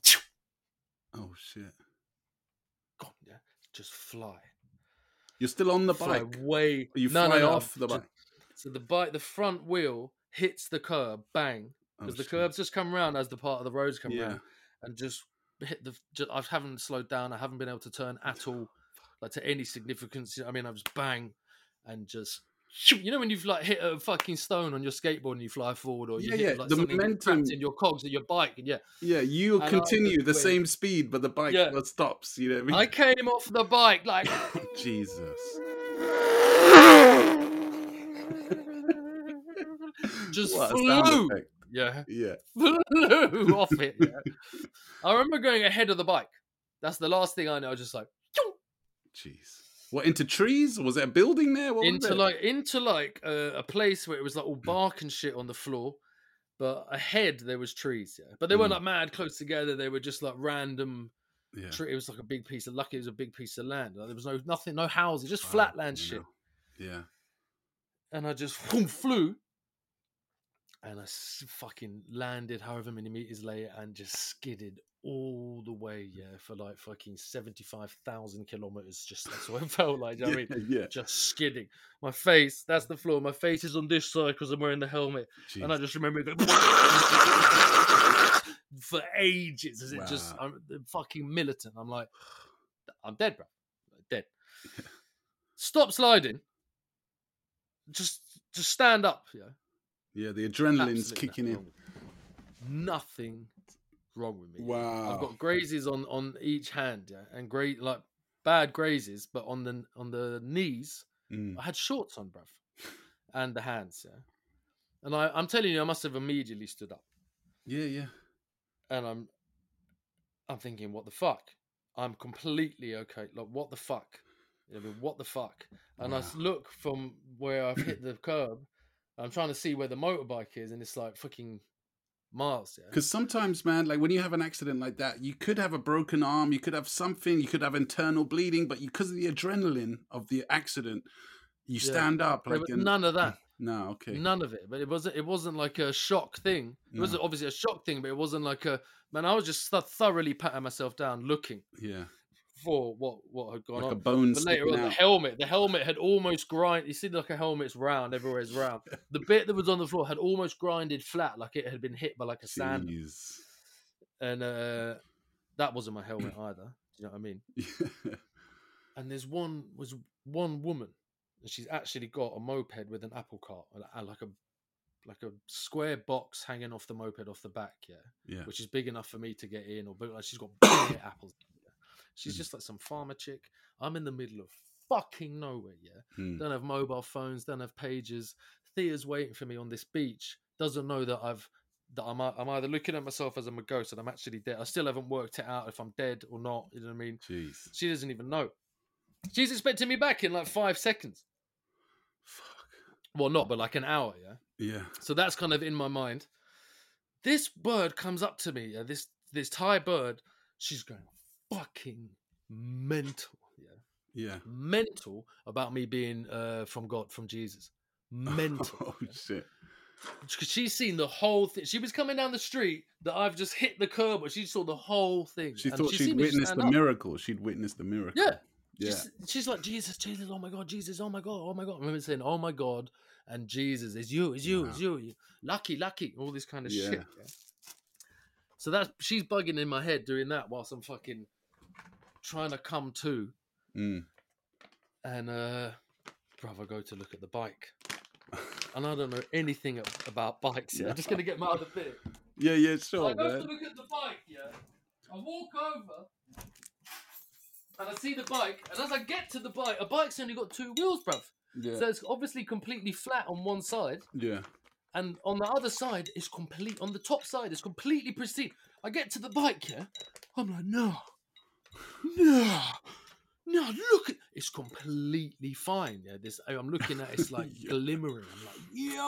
Oh shit! gone, yeah, just fly. You're still on the Fly bike. way. Or you No, fly no, no, off the just- bike. So the bike, the front wheel hits the curb, bang, Oh, because the shit. curbs just come round as the part of the roads come Yeah. round, and just hit the. Just, I haven't slowed down. I haven't been able to turn at all, like to any significance. I mean, I was bang, and just. You know when you've like hit a fucking stone on your skateboard and you fly forward, or you Yeah, hit yeah, like the something momentum- trapped in your cogs of your bike, and yeah, Yeah, you And I continue just the went- same speed, but the bike Yeah. well, stops. You know what I mean? I came off the bike like Jesus. just What a sound flew, effect. yeah, Yeah. flew off it. Yeah. I remember going ahead of the bike. That's the last thing I know. Just like Jeez. What, into trees? Was there a building there? What was into it? like into like a, a place where it was like all bark and shit on the floor, but ahead there was trees. Yeah, but they weren't Mm. like mad close together. They were just like random. Yeah. Tree. It was like a big piece of lucky. It was a big piece of land. Like, there was no nothing, no houses, just Wow, flat land you shit. know. Yeah. And I just whoom, flew, and I s- fucking landed however many meters later, and just skidded all the way, yeah, for like fucking seventy-five thousand kilometers. Just that's what it felt like. Do you know what I mean? yeah. yeah. Just skidding. My face, that's the floor. My face is on this side because I'm wearing the helmet, and I Jeez. just remember going for ages. As it just, Wow. I'm fucking militant. I'm like, I'm dead, bro. Dead. Stop sliding. Just, just stand up. Yeah. Yeah, the adrenaline's Absolutely kicking nothing in. wrong with me. Nothing wrong with me. Wow. I've got grazes on on each hand, yeah, and great like bad grazes, but on the on the knees, Mm. I had shorts on, bruv, and the hands, yeah. And I, I'm telling you, I must have immediately stood up, Yeah, yeah. and I'm, I'm thinking, what the fuck? I'm completely okay. Like, what the fuck? You know, what the fuck? And I s- Wow. look from where I've hit the curb. I'm trying to see where the motorbike is, and it's like fucking miles. Yeah. Because sometimes, man, like when you have an accident like that, you could have a broken arm, you could have something, you could have internal bleeding, but because of the adrenaline of the accident, you Yeah. stand up There like was an- none of that. No, okay. None of it. But it wasn't. It wasn't like a shock thing. It was No. obviously a shock thing, but it wasn't like a man. I was just th- thoroughly patting myself down, looking Yeah. for what what had gone Like a on. bone But later sticking on, the out. helmet, the helmet had almost grind. You see, like a helmet's round, everywhere is round. The bit that was on the floor had almost grinded flat, like it had been hit by like a sand. Jeez. And uh, that wasn't my helmet either. Do you know what I mean? And there's one was one woman, and she's actually got a moped with an apple cart, and like a like a square box hanging off the moped off the back, yeah, yeah. which is big enough for me to get in, or big, like she's got bare apples. She's Mm. just like some farmer chick. I'm in the middle of fucking nowhere, yeah. Mm. Don't have mobile phones, don't have pages. Thea's waiting for me on this beach. Doesn't know that I've that I'm I'm either looking at myself as I'm a ghost and I'm actually dead. I still haven't worked it out if I'm dead or not. You know what I mean? Jeez. She doesn't even know. She's expecting me back in like five seconds. Fuck. Well, not, but like an hour, yeah. Yeah. So that's kind of in my mind. This bird comes up to me, yeah, this this Thai bird. She's going fucking mental, yeah, Yeah. mental about me being uh, from God, from Jesus, mental. Oh shit. Because she's seen the whole thing. She was coming down the street that I've just hit the curb, but she saw the whole thing. She And thought she's she'd seen me just witnessed stand the up. miracle. She'd witnessed the miracle. Yeah. Yeah. She's, she's like, Jesus, Jesus, oh my God, Jesus, oh my God, oh my God. I remember saying, oh my God, and Jesus, it's you, it's you, Wow. it's you, you. Lucky, lucky, all this kind of Yeah. shit. Yeah? So that's, she's bugging in my head doing that whilst I'm fucking trying to come to. Mm. And, uh, brother, go to look at the bike. And I don't know anything ab- about bikes yet. I'm just going to get my other bit. Yeah, yeah, So sure, I go man. to look at the bike, yeah. I walk over and I see the bike. And as I get to the bike, a bike's only got two wheels, bruv. Yeah. So it's obviously completely flat on one side. yeah. And on the other side, it's complete. On the top side, it's completely pristine. I get to the bike, yeah. I'm like, no. No. No, look at it's completely fine. Yeah, this I'm looking at it's like Yeah. glimmering. I'm like,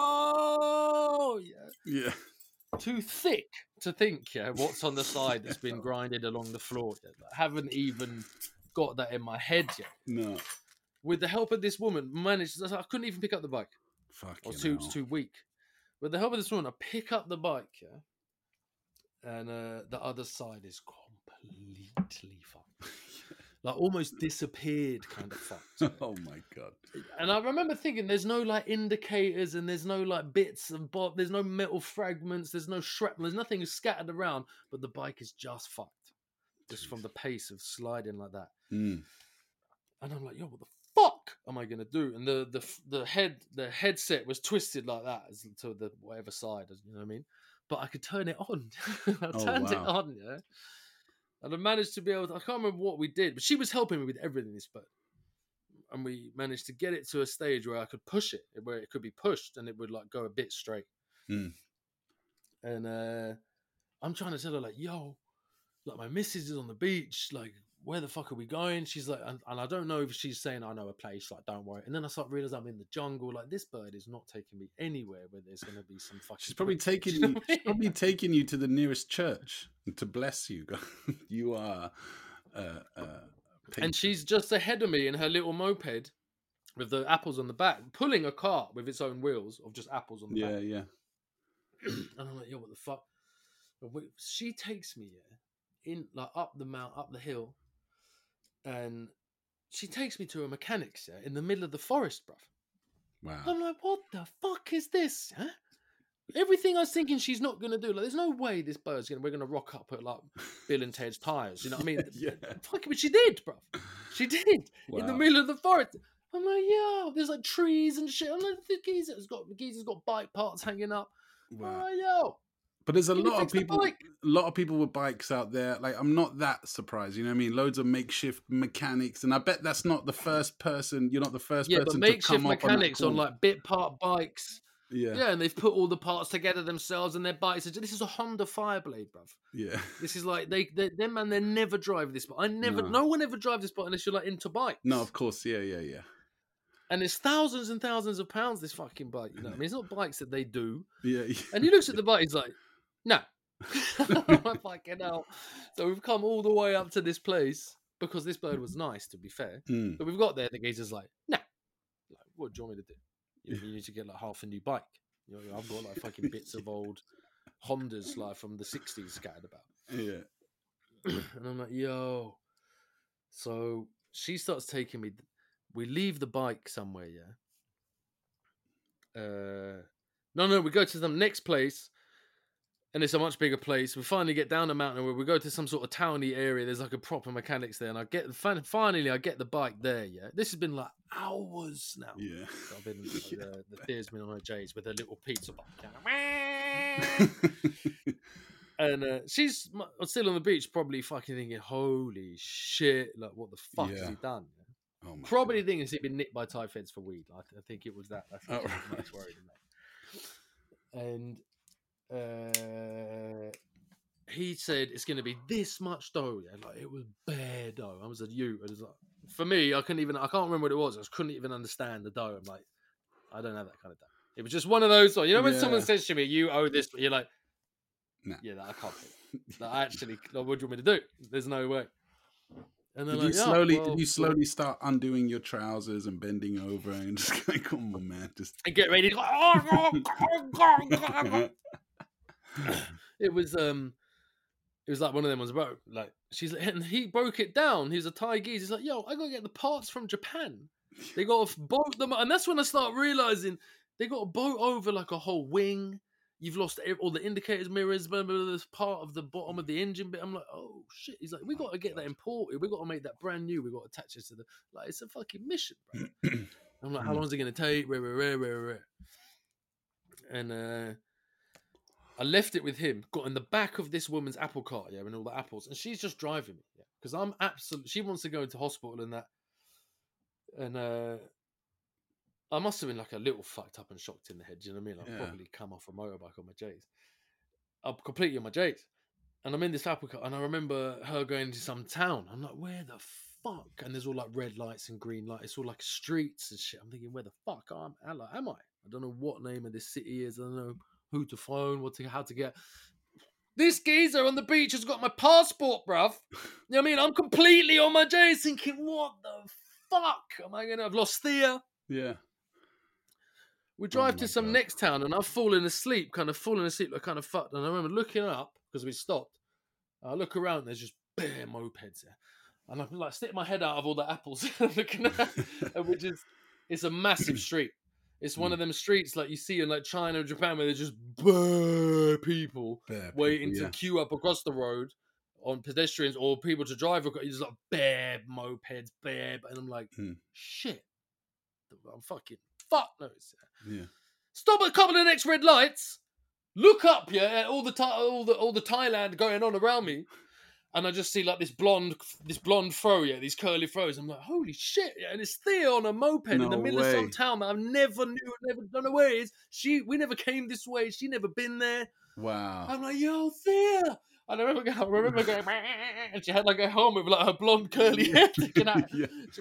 yo, yeah. Yeah. Too thick to think, yeah, what's on the side that's been grinded along the floor. Yeah. Like, haven't even got that in my head yet. No. With the help of this woman, managed. I couldn't even pick up the bike. I Fucking was too hell. too weak. With the help of this woman, I pick up the bike, yeah, and uh, the other side is completely fucked, like almost disappeared, kind of fucked. yeah. Oh my god. And I remember thinking, there's no like indicators, and there's no like bits and bot. There's no metal fragments. There's no shrapnel. There's nothing scattered around. But the bike is just fucked, just from the pace of sliding like that. Mm. And I'm like, yo, what the fuck am I gonna do? And the the the head the headset was twisted like that as to the whatever side, you know what I mean? But I could turn it on. I Oh, turned it wow. on, yeah. And I managed to be able to, I can't remember what we did, but she was helping me with everything, this bird. And we managed to get it to a stage where I could push it, where it could be pushed and it would like go a bit straight. Mm. And uh I'm trying to tell her, like, yo, like my missus is on the beach, like, where the fuck are we going? She's like, and, and I don't know if she's saying, I know a place, like, don't worry. And then I start realizing I'm in the jungle, like, this bird is not taking me anywhere where there's going to be some fucking. She's probably pricks. taking You know you. what I She's mean? probably taking you to the nearest church to bless you. You are. Uh, uh, And she's just ahead of me in her little moped with the apples on the back, pulling a cart with its own wheels of just apples on the yeah, back. yeah. And I'm like, yo, what the fuck? And we- She takes me, yeah, in like up the mount, up the hill, and she takes me to a mechanic's, yeah, in the middle of the forest, bruv. Wow. I'm like, what the fuck is this? Huh? Everything I was thinking she's not gonna do. Like, there's no way this bird's gonna. We're gonna rock up at like Bill and Ted's tires. You know what I mean? Yeah. Fuck, but she did, bro. She did in the Wow. middle of the forest. I'm like, yo, there's like trees and shit. I'm like, the geezer's got the geezer's got bike parts hanging up. Wow. I'm like, yo, But there's a Can you lot of fix the people, bike? a lot of people with bikes out there. Like, I'm not that surprised. You know what I mean? Loads of makeshift mechanics, and I bet that's not the first person. You're not the first yeah, but person to makeshift come up mechanics on, on that call. like bit part bikes. Yeah, Yeah, and they've put all the parts together themselves, and their bikes. This is a Honda Fireblade, bruv. yeah, This is like they, they, them man, they never drive this bike. I never, No. no, one ever drives this bike unless you're like into bikes. no, of course, yeah, yeah, yeah, And it's thousands and thousands of pounds. This fucking bike, you know. what I mean, it's not bikes that they do. yeah, yeah. And he looks at the bike, he's like, no. I'm like, fucking hell. So we've come all the way up to this place because this bird was nice, to be fair. Mm. But we've got there, the geezer's like, no. Like, what do you want me to do? You, you need to get like half a new bike. You know, I've got like fucking bits of old Hondas like from the sixties scattered about. Yeah, And I'm like, yo. So she starts taking me. We leave the bike somewhere, yeah. Uh, no, no, we go to the next place, and it's a much bigger place. We finally get down the mountain where we go to some sort of towny area. There's like a proper mechanics there, and I get fin- finally I get the bike there. Yeah, this has been like hours now. yeah. I've been like, Yeah. uh, the thea's been on her J's with her little pizza box. And uh, she's m- still on the beach, probably fucking thinking, "Holy shit! Like, what the fuck has Yeah. he done?" Oh my Probably God. thinking he's been nicked by Thai feds for weed. I, th- I think it was that. That's Oh, what she was right. most worried about. And uh, he said it's going to be this much dough. Yeah, like it was bare dough. I was a you. It was like, for me, I couldn't even. I can't remember what it was. I just couldn't even understand the dough. I'm like, I don't have that kind of dough. It was just one of those. Like, you know, when someone Yeah. says to me, "You owe this," but you're like, Nah. "Yeah, I can't pay." Like, I actually, like, what do you want me to do? There's no way. And then Did you like, yeah, slowly? well, did you slowly start undoing your trousers and bending over and just like, come on, man, just. and get ready to go. It was um it was like one of them ones, bro. Like she's like, and he broke it down. He's a Thai geese. He's like, yo, I gotta get the parts from Japan. They got to boat them, and that's when I start realizing they got to boat over like a whole wing. You've lost ev- all the indicators, mirrors, blah, blah, blah, this part of the bottom of the engine bit. I'm like, oh shit. He's like, we got to get that imported. We got to make that brand new. We got to attach it to the like. It's a fucking mission, bro. I'm like, how long is it gonna take? Rare, rare, rare, rare, rare. And uh, I left it with him. Got in the back of this woman's apple cart, yeah, and all the apples, and she's just driving me, yeah, because I'm absolutely. She wants to go into hospital and that, and uh, I must have been like a little fucked up and shocked in the head. Do you know what I mean? I've Yeah. probably come off a motorbike on my J's. I'm completely on my J's, and I'm in this apple cart, and I remember her going to some town. I'm like, where the fuck? And there's all like red lights and green lights. It's all like streets and shit. I'm thinking, where the fuck am, am I? I don't know what name of this city is. I don't know who to phone, what to, how to get. This geezer on the beach has got my passport, bruv. You know what I mean? I'm completely on my J's thinking, what the fuck am I going to have lost Thea? Yeah. We drive Oh to my some God. next town and I've fallen asleep, kind of fallen asleep, like kind of fucked. And I remember looking up because we stopped. I look around, there's just bare mopeds there. And I'm like, stick my head out of all the apples, looking at, and we just, it's a massive street. It's one of them streets like you see in like China or Japan where there's just bare people Bare people, waiting yeah. to queue up across the road on pedestrians or people to drive. It's like bare mopeds, bare, and I'm like, Hmm. shit, I'm fucking fuck knows. Yeah. Stop at a couple of the next red lights. Look up, yeah, at all the Tha- all the all the Thailand going on around me, and I just see like this blonde, this blonde fro, yeah, these curly fro's. I'm like, holy shit, yeah, and it's Thea on a moped in the No middle of some way. town that I've never knew, never don't know where it is. She, we never came this way. She never been there. Wow. I'm like, yo, Thea. And I remember, I remember going, and she had like a helmet with like her blonde curly hair sticking out. Yeah. She,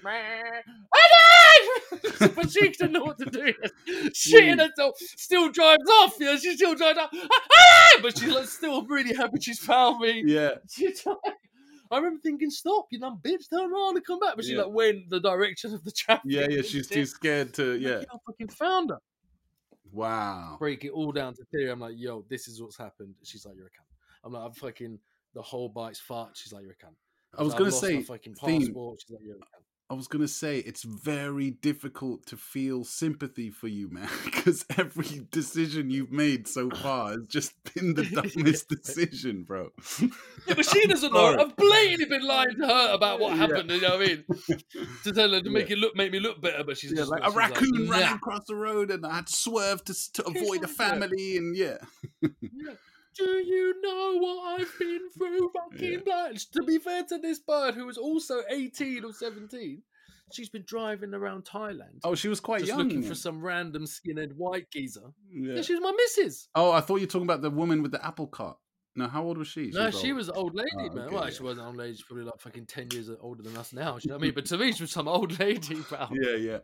"Adam!" But she didn't know what to do. Shit in herself, still drives off. Yeah, she still drives off. But she's like still really happy she's found me. Yeah. She tried- I remember thinking, stop, you dumb bitch, turn around and come back. But she Yeah. like went the direction of the traffic. Yeah, yeah. and She's shit. too scared to. I'm Yeah. like, yo, I fucking found her. Wow. Break it all down to theory. I'm like, yo, this is what's happened. She's like, you're a cunt. I'm like, I'm fucking, the whole bite's fucked. She's like, you're a cunt. I was So I've gonna lost say, my fucking Theme, passport. She's like, you're a cunt. I was gonna say it's very difficult to feel sympathy for you, man, because every decision you've made so far has just been the dumbest decision, bro. Yeah, but she doesn't know. I've blatantly been lying to her about what Yeah. happened. You know what I mean? To tell her to Yeah. make it look, make me look better. But she's Yeah, just like she's a raccoon like, ran nah. across the road, and I had to swerve to s- to avoid a Yeah. family, and yeah, Yeah. Do you know what I've been through? Fucking Yeah. blind. To be fair to this bird, who was also eighteen or seventeen, she's been driving around Thailand. Oh, she was quite just young. looking then. for some random skinhead white geezer. Yeah. Yeah, she was my missus. Oh, I thought you were talking about the woman with the apple cart. No, how old was she? No, was she old. was an old lady, Oh, man. okay, Well, yeah. she wasn't an old lady. She's probably like fucking ten years older than us now. You know what I mean? But to me, she was some old lady, pal. Yeah, yeah.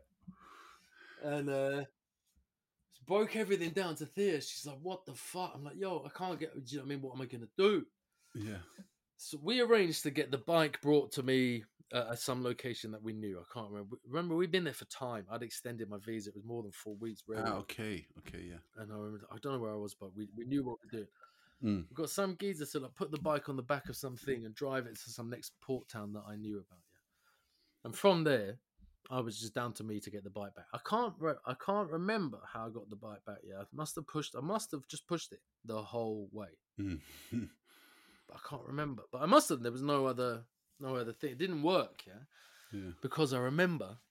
And uh, broke everything down to Thea. She's like, what the fuck? I'm like, yo, I can't get, do you know what I mean? What am I going to do? Yeah. So we arranged to get the bike brought to me uh, at some location that we knew. I can't remember. Remember, we'd been there for time. I'd extended my visa. It was more than four weeks. Really. Ah, okay, okay, yeah. And I remember, I don't know where I was, but we, we knew what we were doing. Mm. We got some geezer to like put the bike on the back of something and drive it to some next port town that I knew about. Yeah. And from there, I was just down to me to get the bike back. I can't, re- I can't remember how I got the bike back. Yeah, I must have pushed. I must have just pushed it the whole way. Mm. But I can't remember. But I must have. There was no other, no other thing. It didn't work. Yeah. Yeah. Because I remember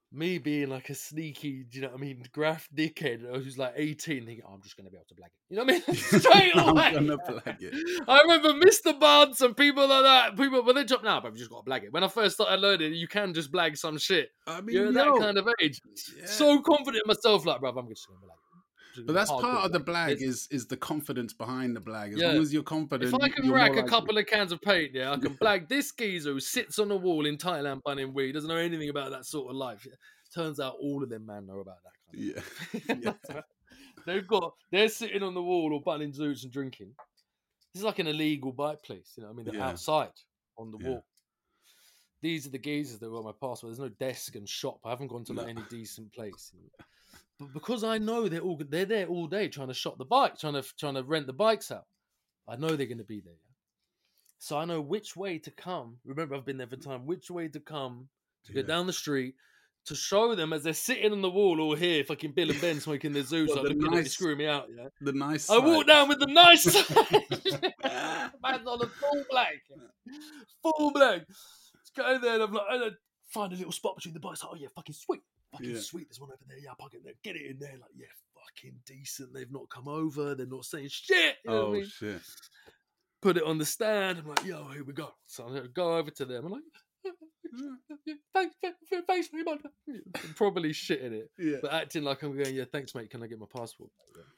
me being like a sneaky, do you know what I mean, graph dickhead who's like eighteen, thinking, oh, I'm just going to be able to blag it. You know what I mean? Straight away. I'm gonna blag it. I remember Mister Buds and people like that. People, but they drop now, but I've just got to blag it. When I first started learning, you can just blag some shit. I mean, You're at yo, that kind of age. yeah. So confident in myself, like, bro, I'm just going to blag it. But that's Hardcore part of the blag. blag It's- is is the confidence behind the blag. As Yeah. long as you're confident, If I can you're rack more a likely- couple of cans of paint, yeah, I can blag this geezer who sits on a wall in Thailand bunning weed, doesn't know anything about that sort of life. Turns out all of them man know about that kind of Yeah. yeah. They've got, they're sitting on the wall or bunning zoots and drinking. This is like an illegal bike place, you know what I mean? They're Yeah. outside on the Yeah. wall. These are the geezers that got my passport. There's no desk and shop. I haven't gone to like No. any decent place. But because I know they're all they're there all day trying to shop the bike, trying to trying to rent the bikes out. I know they're going to be there. Yeah? So I know which way to come. Remember, I've been there for time. Which way to come to go Yeah. down the street to show them as they're sitting on the wall all here, fucking Bill and Ben smoking their zoos, Well, like the looking at me, nice- screwing me out. Yeah. The nice. I walk side. down with the nice side. Man's on a full blank. Full blank. Let's go in there and I'm like, and I find a little spot between the bikes. Like, oh yeah, fucking sweet. Fucking Yeah. sweet. There's one over there. Yeah, I'll pocket there. Get it in there. Like, yeah, fucking decent. They've not come over. They're not saying shit. You know Oh what I mean? shit! Put it on the stand. I'm like, yo, here we go. So I'm gonna go over to them. I'm like, thanks, thanks, thanks very much. I'm probably shitting it, Yeah. but acting like I'm going, yeah, thanks, mate. Can I get my passport?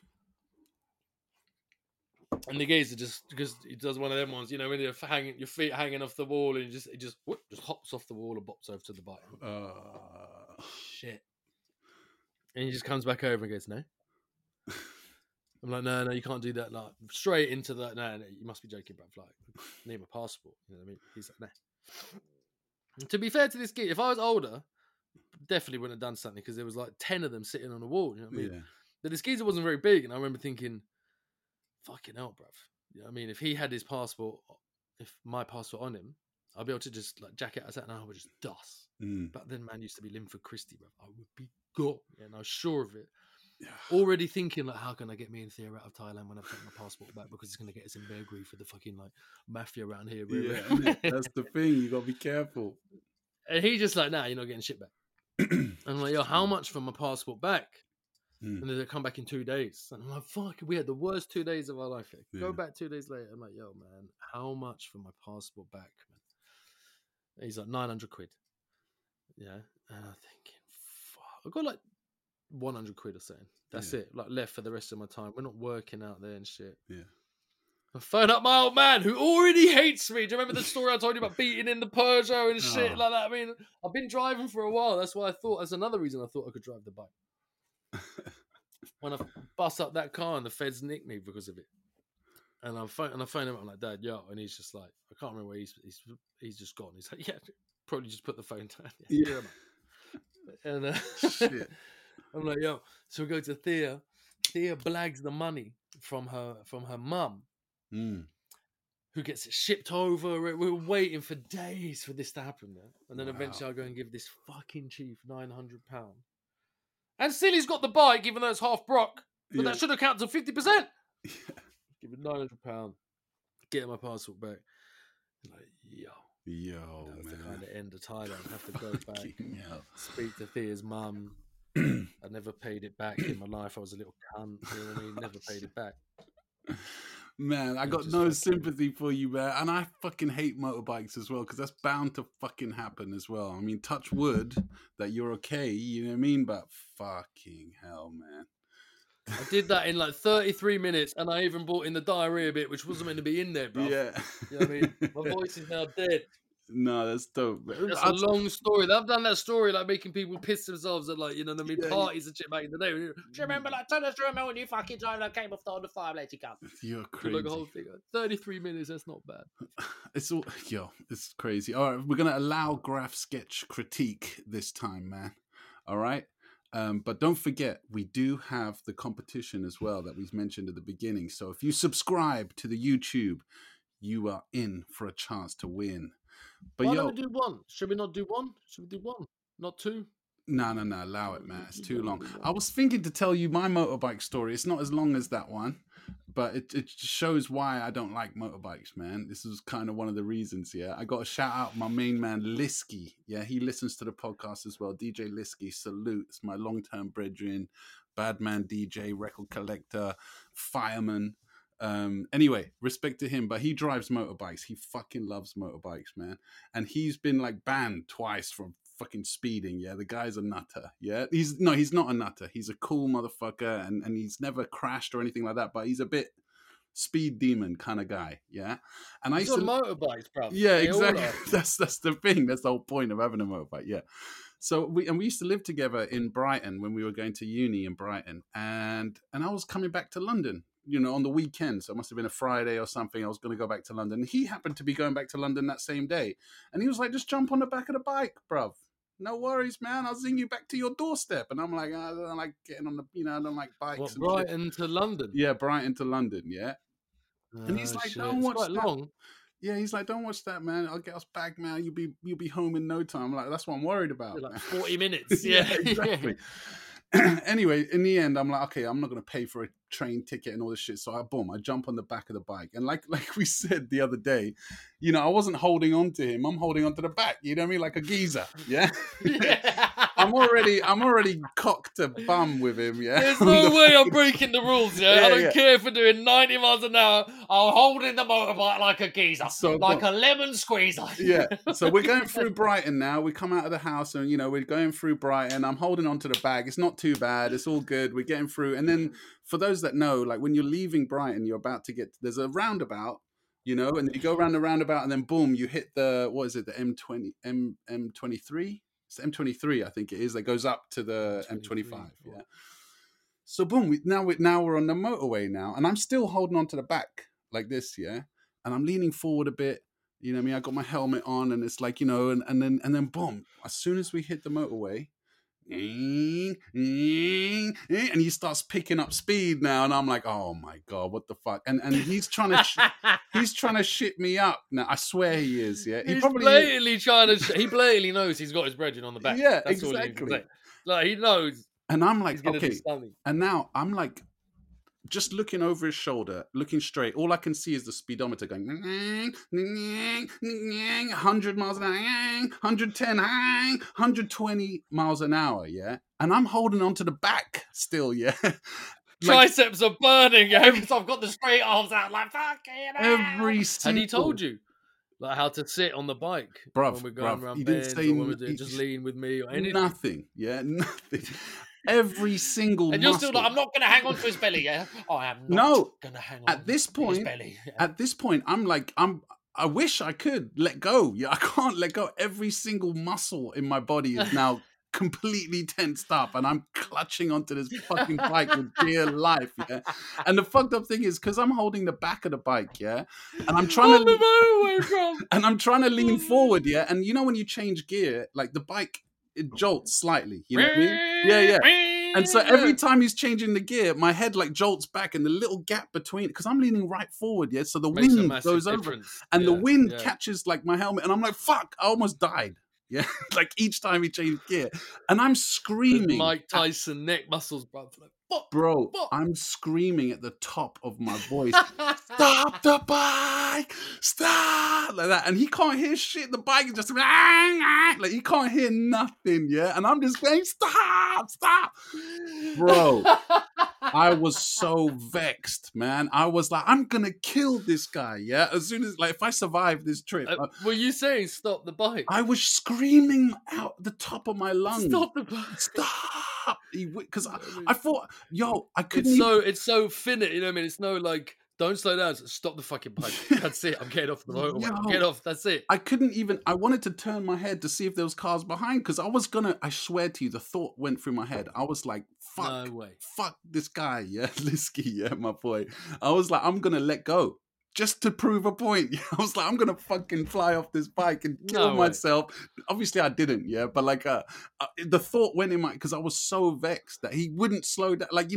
And the geezer just because he does one of them ones, you know, when you're hanging, your feet hanging off the wall, and you just, it just, whoop, just hops off the wall and bops over to the bike. Uh, Shit. And he just comes back over and goes, no. I'm like, no, no, you can't do that. Like straight into that. No, no, you must be joking, bruv. Like, I need my passport. You know what I mean? He's like, nah. To be fair to this geezer, if I was older, definitely wouldn't have done something because there was like ten of them sitting on the wall. You know what I mean? yeah. But this geezer wasn't very big, and I remember thinking, fucking hell, bruv. You know what I mean? If he had his passport, if my passport on him, I'd be able to just like jack it out and I would just dust. Mm. Back then, man used to be Linford Christie, bruv. I would be gone. Yeah, and I was sure of it. Yeah. Already thinking like, how can I get me and Thea out of Thailand when I've taken my passport back because it's going to get us in bear grief for the fucking like mafia around here. Yeah, innit? That's the thing. You gotta be careful. And he just like, nah, you're not getting shit back. And I'm like, yo, how much for my passport back? Mm. And then they come back in two days. And I'm like, fuck, we had the worst two days of our life here. Yeah. Go back two days later. I'm like, yo, man, how much for my passport back, man? And he's like, nine hundred quid. Yeah. And I'm thinking, fuck. I got like one hundred quid or something. That's Yeah. it. Like left for the rest of my time. We're not working out there and shit. Yeah. I phone up my old man who already hates me. Do you remember the story I told you about beating in the Peugeot and shit Oh. like that? I mean, I've been driving for a while. That's why I thought, that's another reason I thought I could drive the bike. When I bust up that car and the feds nicked me because of it. And I phone and I phone him up, I'm like, Dad, yo. And he's just like, I can't remember where he's he's he's just gone. He's like, yeah, probably just put the phone down. Yeah. Yeah. yeah, man. And uh, Shit. I'm like, yo. So we go to Thea. Thea blags the money from her from her mum, Mm. who gets it shipped over. We we were waiting for days for this to happen, man. And then Wow. eventually I go and give this fucking chief nine hundred pounds. And still he's got the bike, even though it's half Brock. But Yeah. that should have counted to fifty percent. Give him nine hundred pounds. Get my passport back. Like, yo. Yo, That was man. the kind of end of Thailand. I have to go back, Fucking hell. speak to Thea's mum. I never paid it back in my life. I was a little cunt. You know what I mean? Never paid it back. Man, I Yeah, got just no fucking- sympathy for you, man. And I fucking hate motorbikes as well, because that's bound to fucking happen as well. I mean, touch wood that you're okay, you know what I mean? But fucking hell, man. I did that in like thirty-three minutes, and I even brought in the diarrhea bit, which wasn't meant to be in there, bro. Yeah. You know what I mean? My voice is now dead. No, that's dope. man. That's I- a long story. I've done that story, like making people piss themselves at, like, you know what I mean, Yeah, yeah. parties and shit back in the day. Do you remember, like, tell us, do you remember when you fucking drove that came off the, on the fire, lady gun? You're Do crazy. like a whole thing. thirty-three minutes, that's not bad. It's all yo, it's crazy. All right, we're gonna allow Graph Sketch critique this time, man. All right. Um, but don't forget, we do have the competition as well that we've mentioned at the beginning. So if you subscribe to the YouTube, you are in for a chance to win. But Why yo, don't we do one? Should we not do one? Should we do one? Not two? No, no, no. Allow it, man. It's too long. I was thinking to tell you my motorbike story. It's not as long as that one, but it, it shows why I don't like motorbikes, man. This is kind of one of the reasons, yeah. I got to shout out my main man, Liski. Yeah, he listens to the podcast as well. D J Liski, salute. It's my long-term brethren, bad man D J, record collector, fireman. Um, anyway, respect to him, but he drives motorbikes. He fucking loves motorbikes, man. And he's been like banned twice from fucking speeding. Yeah, the guy's a nutter. Yeah, he's no, he's not a nutter. He's a cool motherfucker, and and he's never crashed or anything like that. But he's a bit speed demon kind of guy. Yeah, and I He's used on to, motorbikes, bro. yeah, They all exactly. are. That's that's the thing. That's the whole point of having a motorbike. Yeah. So we and we used to live together in Brighton when we were going to uni in Brighton, and and I was coming back to London, you know, on the weekend. So it must have been a Friday or something. I was going to go back to London. He happened to be going back to London that same day, and he was like, "Just jump on the back of the bike, bruv. No worries, man. I'll zing you back to your doorstep." And I'm like, I don't like getting on the, you know, I don't like bikes. What, and shit. Brighton to London? Yeah, Brighton to London. Yeah. And he's Oh, like, shit. "Don't It's watch quite that." long. Yeah, he's like, "Don't watch that, man. I'll get us back, man. You'll be you'll be home in no time." I'm like, that's what I'm worried about. Like man. forty minutes. Yeah, exactly. Anyway, in the end, I'm like, okay, I'm not going to pay for a train ticket and all this shit. So I, boom, I jump on the back of the bike. And like like we said the other day, you know, I wasn't holding on to him. I'm holding on to the back. You know what I mean? Like a geezer. Yeah. I'm already I'm already cocked a bum with him. Yeah. There's no way I'm breaking the rules, yeah? Yeah, I don't yeah. care if we're doing ninety miles an hour. I'm holding the motorbike like a geezer. So, like but- a lemon squeezer. Yeah. So we're going through Brighton now. We come out of the house and, you know, we're going through Brighton. I'm holding on to the bag. It's not too bad. It's all good. We're getting through. And then for those that know, like when you're leaving Brighton, you're about to get, there's a roundabout, you know, and you go around the roundabout and then boom, you hit the, what is it? The M twenty, M, M23? It's M twenty-three, I think it is. That goes up to the M twenty-five. Yeah. So boom, we, now we now we're on the motorway now, and I'm still holding on to the back like this, yeah. And I'm leaning forward a bit. You know what I mean? I got my helmet on, and it's like, you know, and, and then and then boom, as soon as we hit the motorway, and he starts picking up speed now, and I'm like, oh my god, what the fuck? And and he's trying to sh- he's trying to shit me up now. I swear he is. Yeah, he He's probably blatantly trying to. Sh- he blatantly knows he's got his brethren on the back. Yeah, That's all he needs to exactly. say. Like he knows and I'm he's like, gonna okay. do something. And now I'm like, just looking over his shoulder, looking straight. All I can see is the speedometer going one hundred miles an hour, one hundred ten, one hundred twenty miles an hour. Yeah, and I'm holding on to the back still. Yeah, like Triceps are burning, yeah, because I've got the straight arms out like fucking hell. every single. And he told you like how to sit on the bike, Bruv, when we're going bruv, around he didn't bends, say or when we're n- doing he- just lean with me or anything. nothing. Yeah, nothing. Every single. And you're muscle. still like, I'm not going to hang on to his belly, yeah? I am not No, going to hang on at this to his point- belly. Yeah. At this point, I'm like, I'm. I wish I could let go. Yeah, I can't let go. Every single muscle in my body is now completely tensed up, and I'm clutching onto this fucking bike with dear life. Yeah, and the fucked up thing is because I'm holding the back of the bike. Yeah, and I'm trying On to. the motorway, bro. and I'm trying to lean forward, yeah. And you know when you change gear, like the bike, it jolts slightly. You know what I mean? Yeah, yeah. And so every time he's changing the gear, my head like jolts back, and the little gap between, because I'm leaning right forward, yeah. So the Makes a wind massive goes over, difference. and the Yeah, wind yeah. catches like my helmet, and I'm like, "Fuck!" I almost died. Yeah, like each time he changed gear, and I'm With screaming. Mike Tyson neck muscles, bro. Like, fuck. Bro, Fuck. I'm screaming at the top of my voice. Stop the bike! Stop! Like that. And he can't hear shit. The bike is just like he can't hear nothing, yeah? And I'm just going, stop, stop. Bro, I was so vexed, man. I was like, I'm gonna kill this guy, yeah? As soon as like if I survive this trip. Uh, I, were you saying stop the bike? I was screaming out the top of my lungs. Stop the bike. Stop! Because I, I thought, yo, I couldn't It's even- so it's so finite, you know what I mean? It's no like, don't slow down, stop the fucking bike. That's it. I'm getting off the motorway. Yo. Get off. That's it. I couldn't even, I wanted to turn my head to see if there was cars behind because I was gonna, I swear to you, the thought went through my head. I was like, fuck, No way. fuck this guy, yeah, Liski, yeah, my boy. I was like, I'm gonna let go just to prove a point. I was like, I'm gonna fucking fly off this bike and kill No way. myself. Obviously, I didn't, yeah, but like, uh, uh, the thought went in my, because I was so vexed that he wouldn't slow down. Like, you know,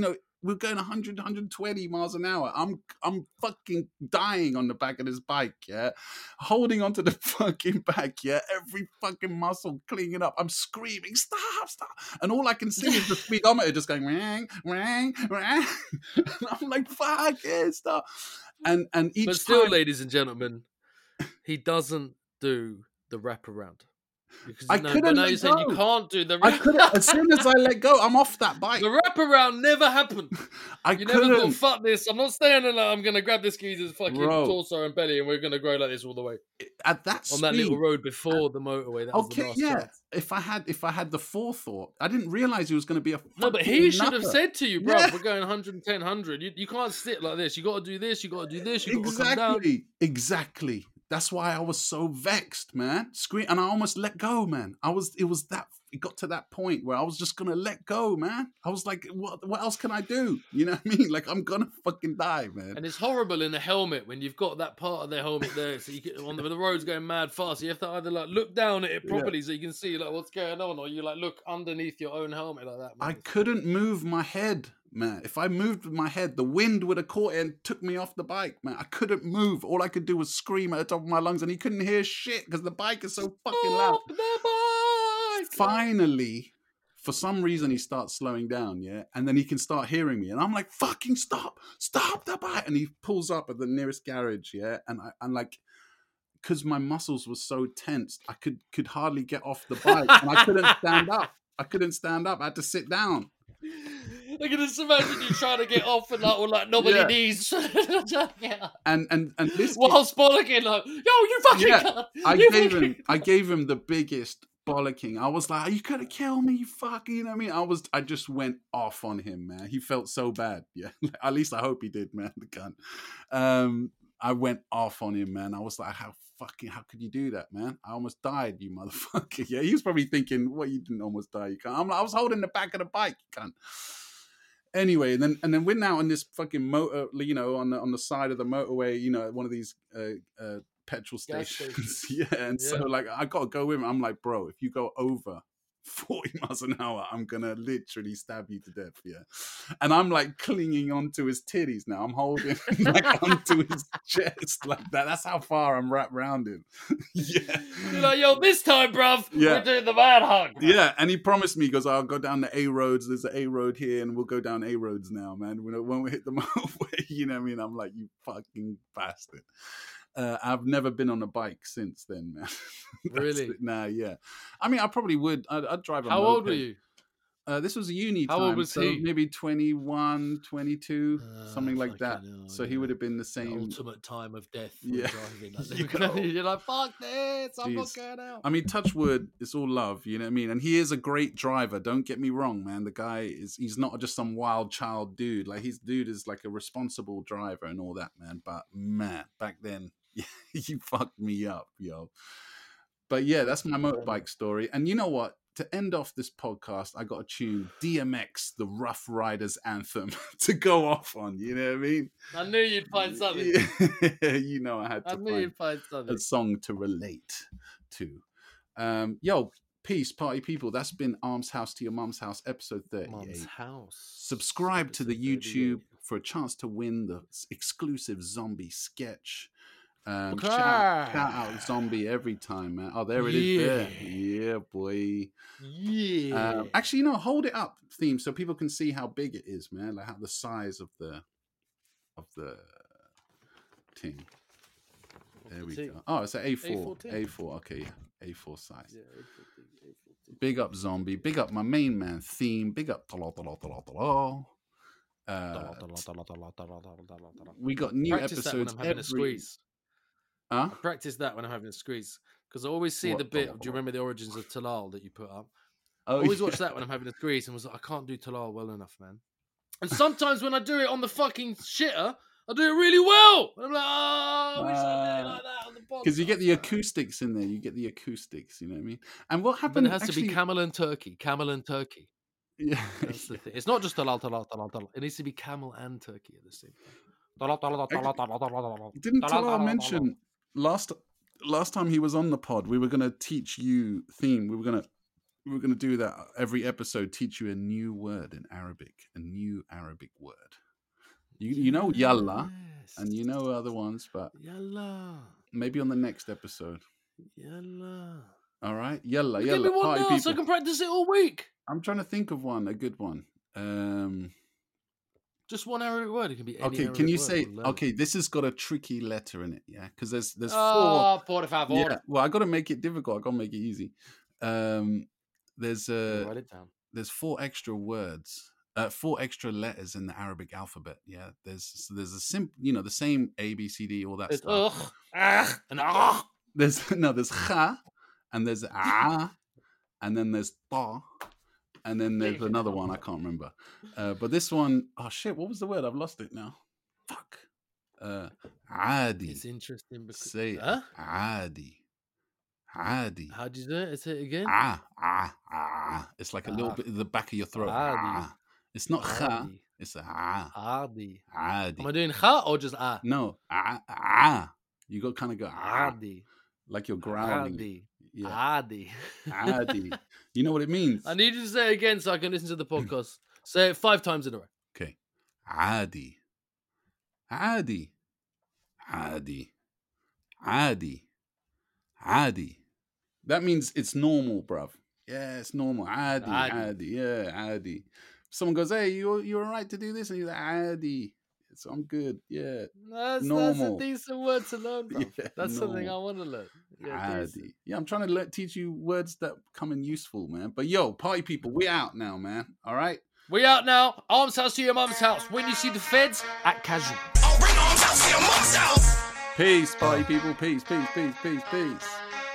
we're going one hundred, one hundred twenty miles an hour. I'm I'm fucking dying on the back of this bike, yeah, holding onto the fucking back, yeah, every fucking muscle clinging up. I'm screaming, stop, stop, and all I can see is the speedometer just going rang, rang, rang. And I'm like, fuck it, stop. And and each But still, time, ladies and gentlemen, he doesn't do the wraparound. Because, I no, couldn't but now let you're saying go. you can't do the I couldn't. As soon as I let go, I'm off that bike. The wraparound never happened. I You never couldn't. thought, fuck this. I'm not staying in like, I'm going to grab this geezer's fucking Bro. torso and belly and we're going to grow like this all the way. At that On speed, that little road before the motorway. That was the okay, last yeah. chance. If I had, if I had the forethought, I didn't realize he was going to be a. No, but fucking he should have nutter. said to you, bro, Yeah. we're going one hundred ten, one hundred. You, you can't sit like this. You got to do this. You got to do this. You got to come down. Exactly, exactly. That's why I was so vexed, man. Scream, and I almost let go, man. I was, it was that, it got to that point where I was just gonna let go, man. I was like, what, what else can I do? You know what I mean? Like, I'm gonna fucking die, man. And it's horrible in a helmet when you've got that part of the helmet there, so you can, on the, the road's going mad fast. You have to either like look down at it properly Yeah. so you can see like what's going on, or you like look underneath your own helmet like that. Man. I couldn't move my head, man. If I moved my head, the wind would have caught it and took me off the bike, man. I couldn't move. All I could do was scream at the top of my lungs, and he couldn't hear shit because the bike is so fucking loud. Stop the bike! Finally, for some reason, he starts slowing down, yeah? And then he can start hearing me. And I'm like, fucking stop, stop the bike. And he pulls up at the nearest garage, yeah? And I, I'm like, because my muscles were so tensed, I could could hardly get off the bike. And I couldn't stand up. I couldn't stand up. I had to sit down. I can just imagine you trying to get off and like, or like nobody Yeah. needs. And and and this Whilst bollocking like, yo, you fucking Yeah, cunt. I You gave fucking him I gave him the biggest bollocking. I was like, are you gonna kill me, you fuck, you know what I mean? I was I just went off on him, man. He felt so bad. Yeah. At least I hope he did, man, the cunt. Um I went off on him, man. I was like, how fucking how could you do that, man? I almost died, you motherfucker. Yeah, he was probably thinking, what, you didn't almost die, you cunt. I'm like, I was holding the back of the bike, you cunt. Anyway, and then and then we're now on this fucking motor, you know, on the on the side of the motorway, you know, at one of these uh, uh, petrol Gas stations. stations. Yeah, and so Yeah. like I gotta go with him. I'm like, bro, if you go over forty miles an hour, I'm gonna literally stab you to death. Yeah, and I'm like clinging onto his titties now. I'm holding like onto his chest like that. That's how far I'm wrapped around him. Yeah. You're like, yo, this time, bruv, Yeah. we're doing the man hug. Yeah, and he promised me, he goes, I'll go down the A roads. There's an A road here, and we'll go down A roads now, man. When, when we hit the motorway, you know what I mean? I'm like, you fucking bastard. Uh, I've never been on a bike since then, man. That's Really? it. Nah, yeah. I mean, I probably would. I'd, I'd drive a How old were moped. you? Uh, this was uni How time. old was so he? Maybe twenty-one, twenty-two, Ah, something like that. fucking hell, So he yeah. would have been the The same. ultimate time of death. Yeah. Yeah. Driving. Like, You know. You're like, fuck this, I'm not Jeez. going out. I mean, touch wood, it's all love, you know what I mean? And he is a great driver, don't get me wrong, man. The guy is, he's not just some wild child dude. Like, his dude is like a responsible driver and all that, man. But, man, back then, you fucked me up, yo. But yeah, that's my motorbike story. And you know what? To end off this podcast, I got to tune D M X, the Rough Riders anthem, to go off on, you know what I mean? I knew you'd find something. Yeah, you know I had to I knew find you'd find something. a song to relate to. Um, yo, peace, party people. That's been Arms House to Your Mum's House, episode Mum's thirty-eight. house. Subscribe to the Episode YouTube thirty-eight. for a chance to win the s- exclusive zombie sketch. Um, Okay. shout, shout out zombie every time, man. Oh, there it is. There. Yeah, boy. Yeah. Um, actually, you know, hold it up, theme, so people can see how big it is, man. Like how the size of the of the thing. There we go. Oh, it's an A four. A fourteen. A four. Okay, yeah. A four size. Yeah, A fourteen, A fourteen. Big up zombie. Big up my main man theme. Big up. Tala, tala, tala, tala. Uh, we got new Practice that when episodes I'm having every. a squeeze. Huh? I practice that when I'm having a squeeze. Because I always see What? the bit. Do you remember the origins of Talal that you put up? I Oh, always yeah. watch that when I'm having a squeeze and was like, I can't do Talal well enough, man. And sometimes when I do it on the fucking shitter, I do it really well. And I'm like, oh, I wish I did it like that on the podcast. Because you get the acoustics in there. You get the acoustics. You know what I mean? And what But happened? it has actually, to be camel and turkey. Camel and turkey. Yeah. That's the thing. It's not just Talal, Talal, Talal, Talal. It needs to be camel and turkey at the same time. Talal, Talal, Talal, Talal, Talal, Talal. Didn't Talal, Talal Talal, mention last last time he was on the pod? We were going to teach you theme. We were going to we're going to do that every episode. Teach you a new word in Arabic, a new Arabic word. You you know yalla, Yes. and you know other ones, but Yalla. maybe on the next episode. Yalla. All right, yalla, Give yalla. me one Party now so I people. can practice it all week. I'm trying to think of one, a good one. Um, Just one Arabic word. It can be any okay, Arabic can you word. say? We'll learn. Okay, this has got a tricky letter in it, yeah, because there's there's four. Oh, por favor. Yeah, well, I got to make it difficult. I got to make it easy. Um, there's uh, Write it down. there's four extra words, uh, four extra letters in the Arabic alphabet. Yeah, there's so there's a sim, you know, the same A B C D, all that It's stuff. ugh, ah, and ah. There's no, there's kha, and there's a, and then there's ta, and then there's another one I can't remember. Uh, but this one, oh shit, what was the word? I've lost it now. Fuck. Uh, adi. It's interesting because Say it. Huh? Adi. Adi. How do you do it? Say it again. Ah, ah, ah. It's like a little Ah. bit at the back of your throat. Adi. Ah. It's not kha, Adi. it's a ah. Adi. Adi. Am I doing ha or just ah? No, ah, ah. You got kind of go ah, Adi. like you're growling. Adi. Yeah, Adi. Adi. You know what it means? I need you to say it again so I can listen to the podcast. Say it five times in a row. Okay. Adi. Adi. Adi. Adi. Adi. That means it's normal, bruv. Yeah, it's normal. Adi. Adi. Adi. Yeah, Adi. Someone goes, hey, you you're all right to do this? And you're like, Adi. So I'm good. Yeah. That's, that's a Normal. decent word to learn, bro. Yeah, that's something I normal. want to learn. Yeah, decent. Adi. Yeah, I'm trying to le- teach you words that come in useful, man. But yo, party people, we out now, man. All right? We out now. Arms house to your mum's house. When you see the feds, act casual. I'll bring arms out to your mom's house. Peace, party people. Peace, peace, peace, peace, peace.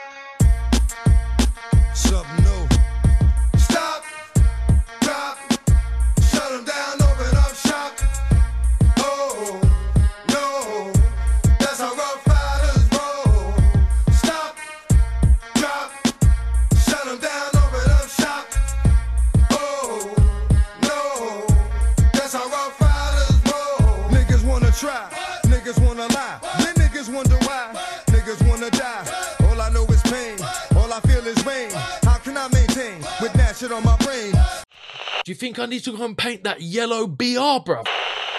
Something new. Stop, drop, shut them down, open up shop. Oh, no, that's how rough riders roll. Stop, drop, shut them down, open up shop. Oh, no, that's how rough riders roll. Niggas wanna try, niggas wanna lie, then niggas wonder why. Niggas wanna die, all I know is pain, all I feel is rain. How can I maintain with that shit on my brain? Do you think I need to go and paint that yellow B R, bro?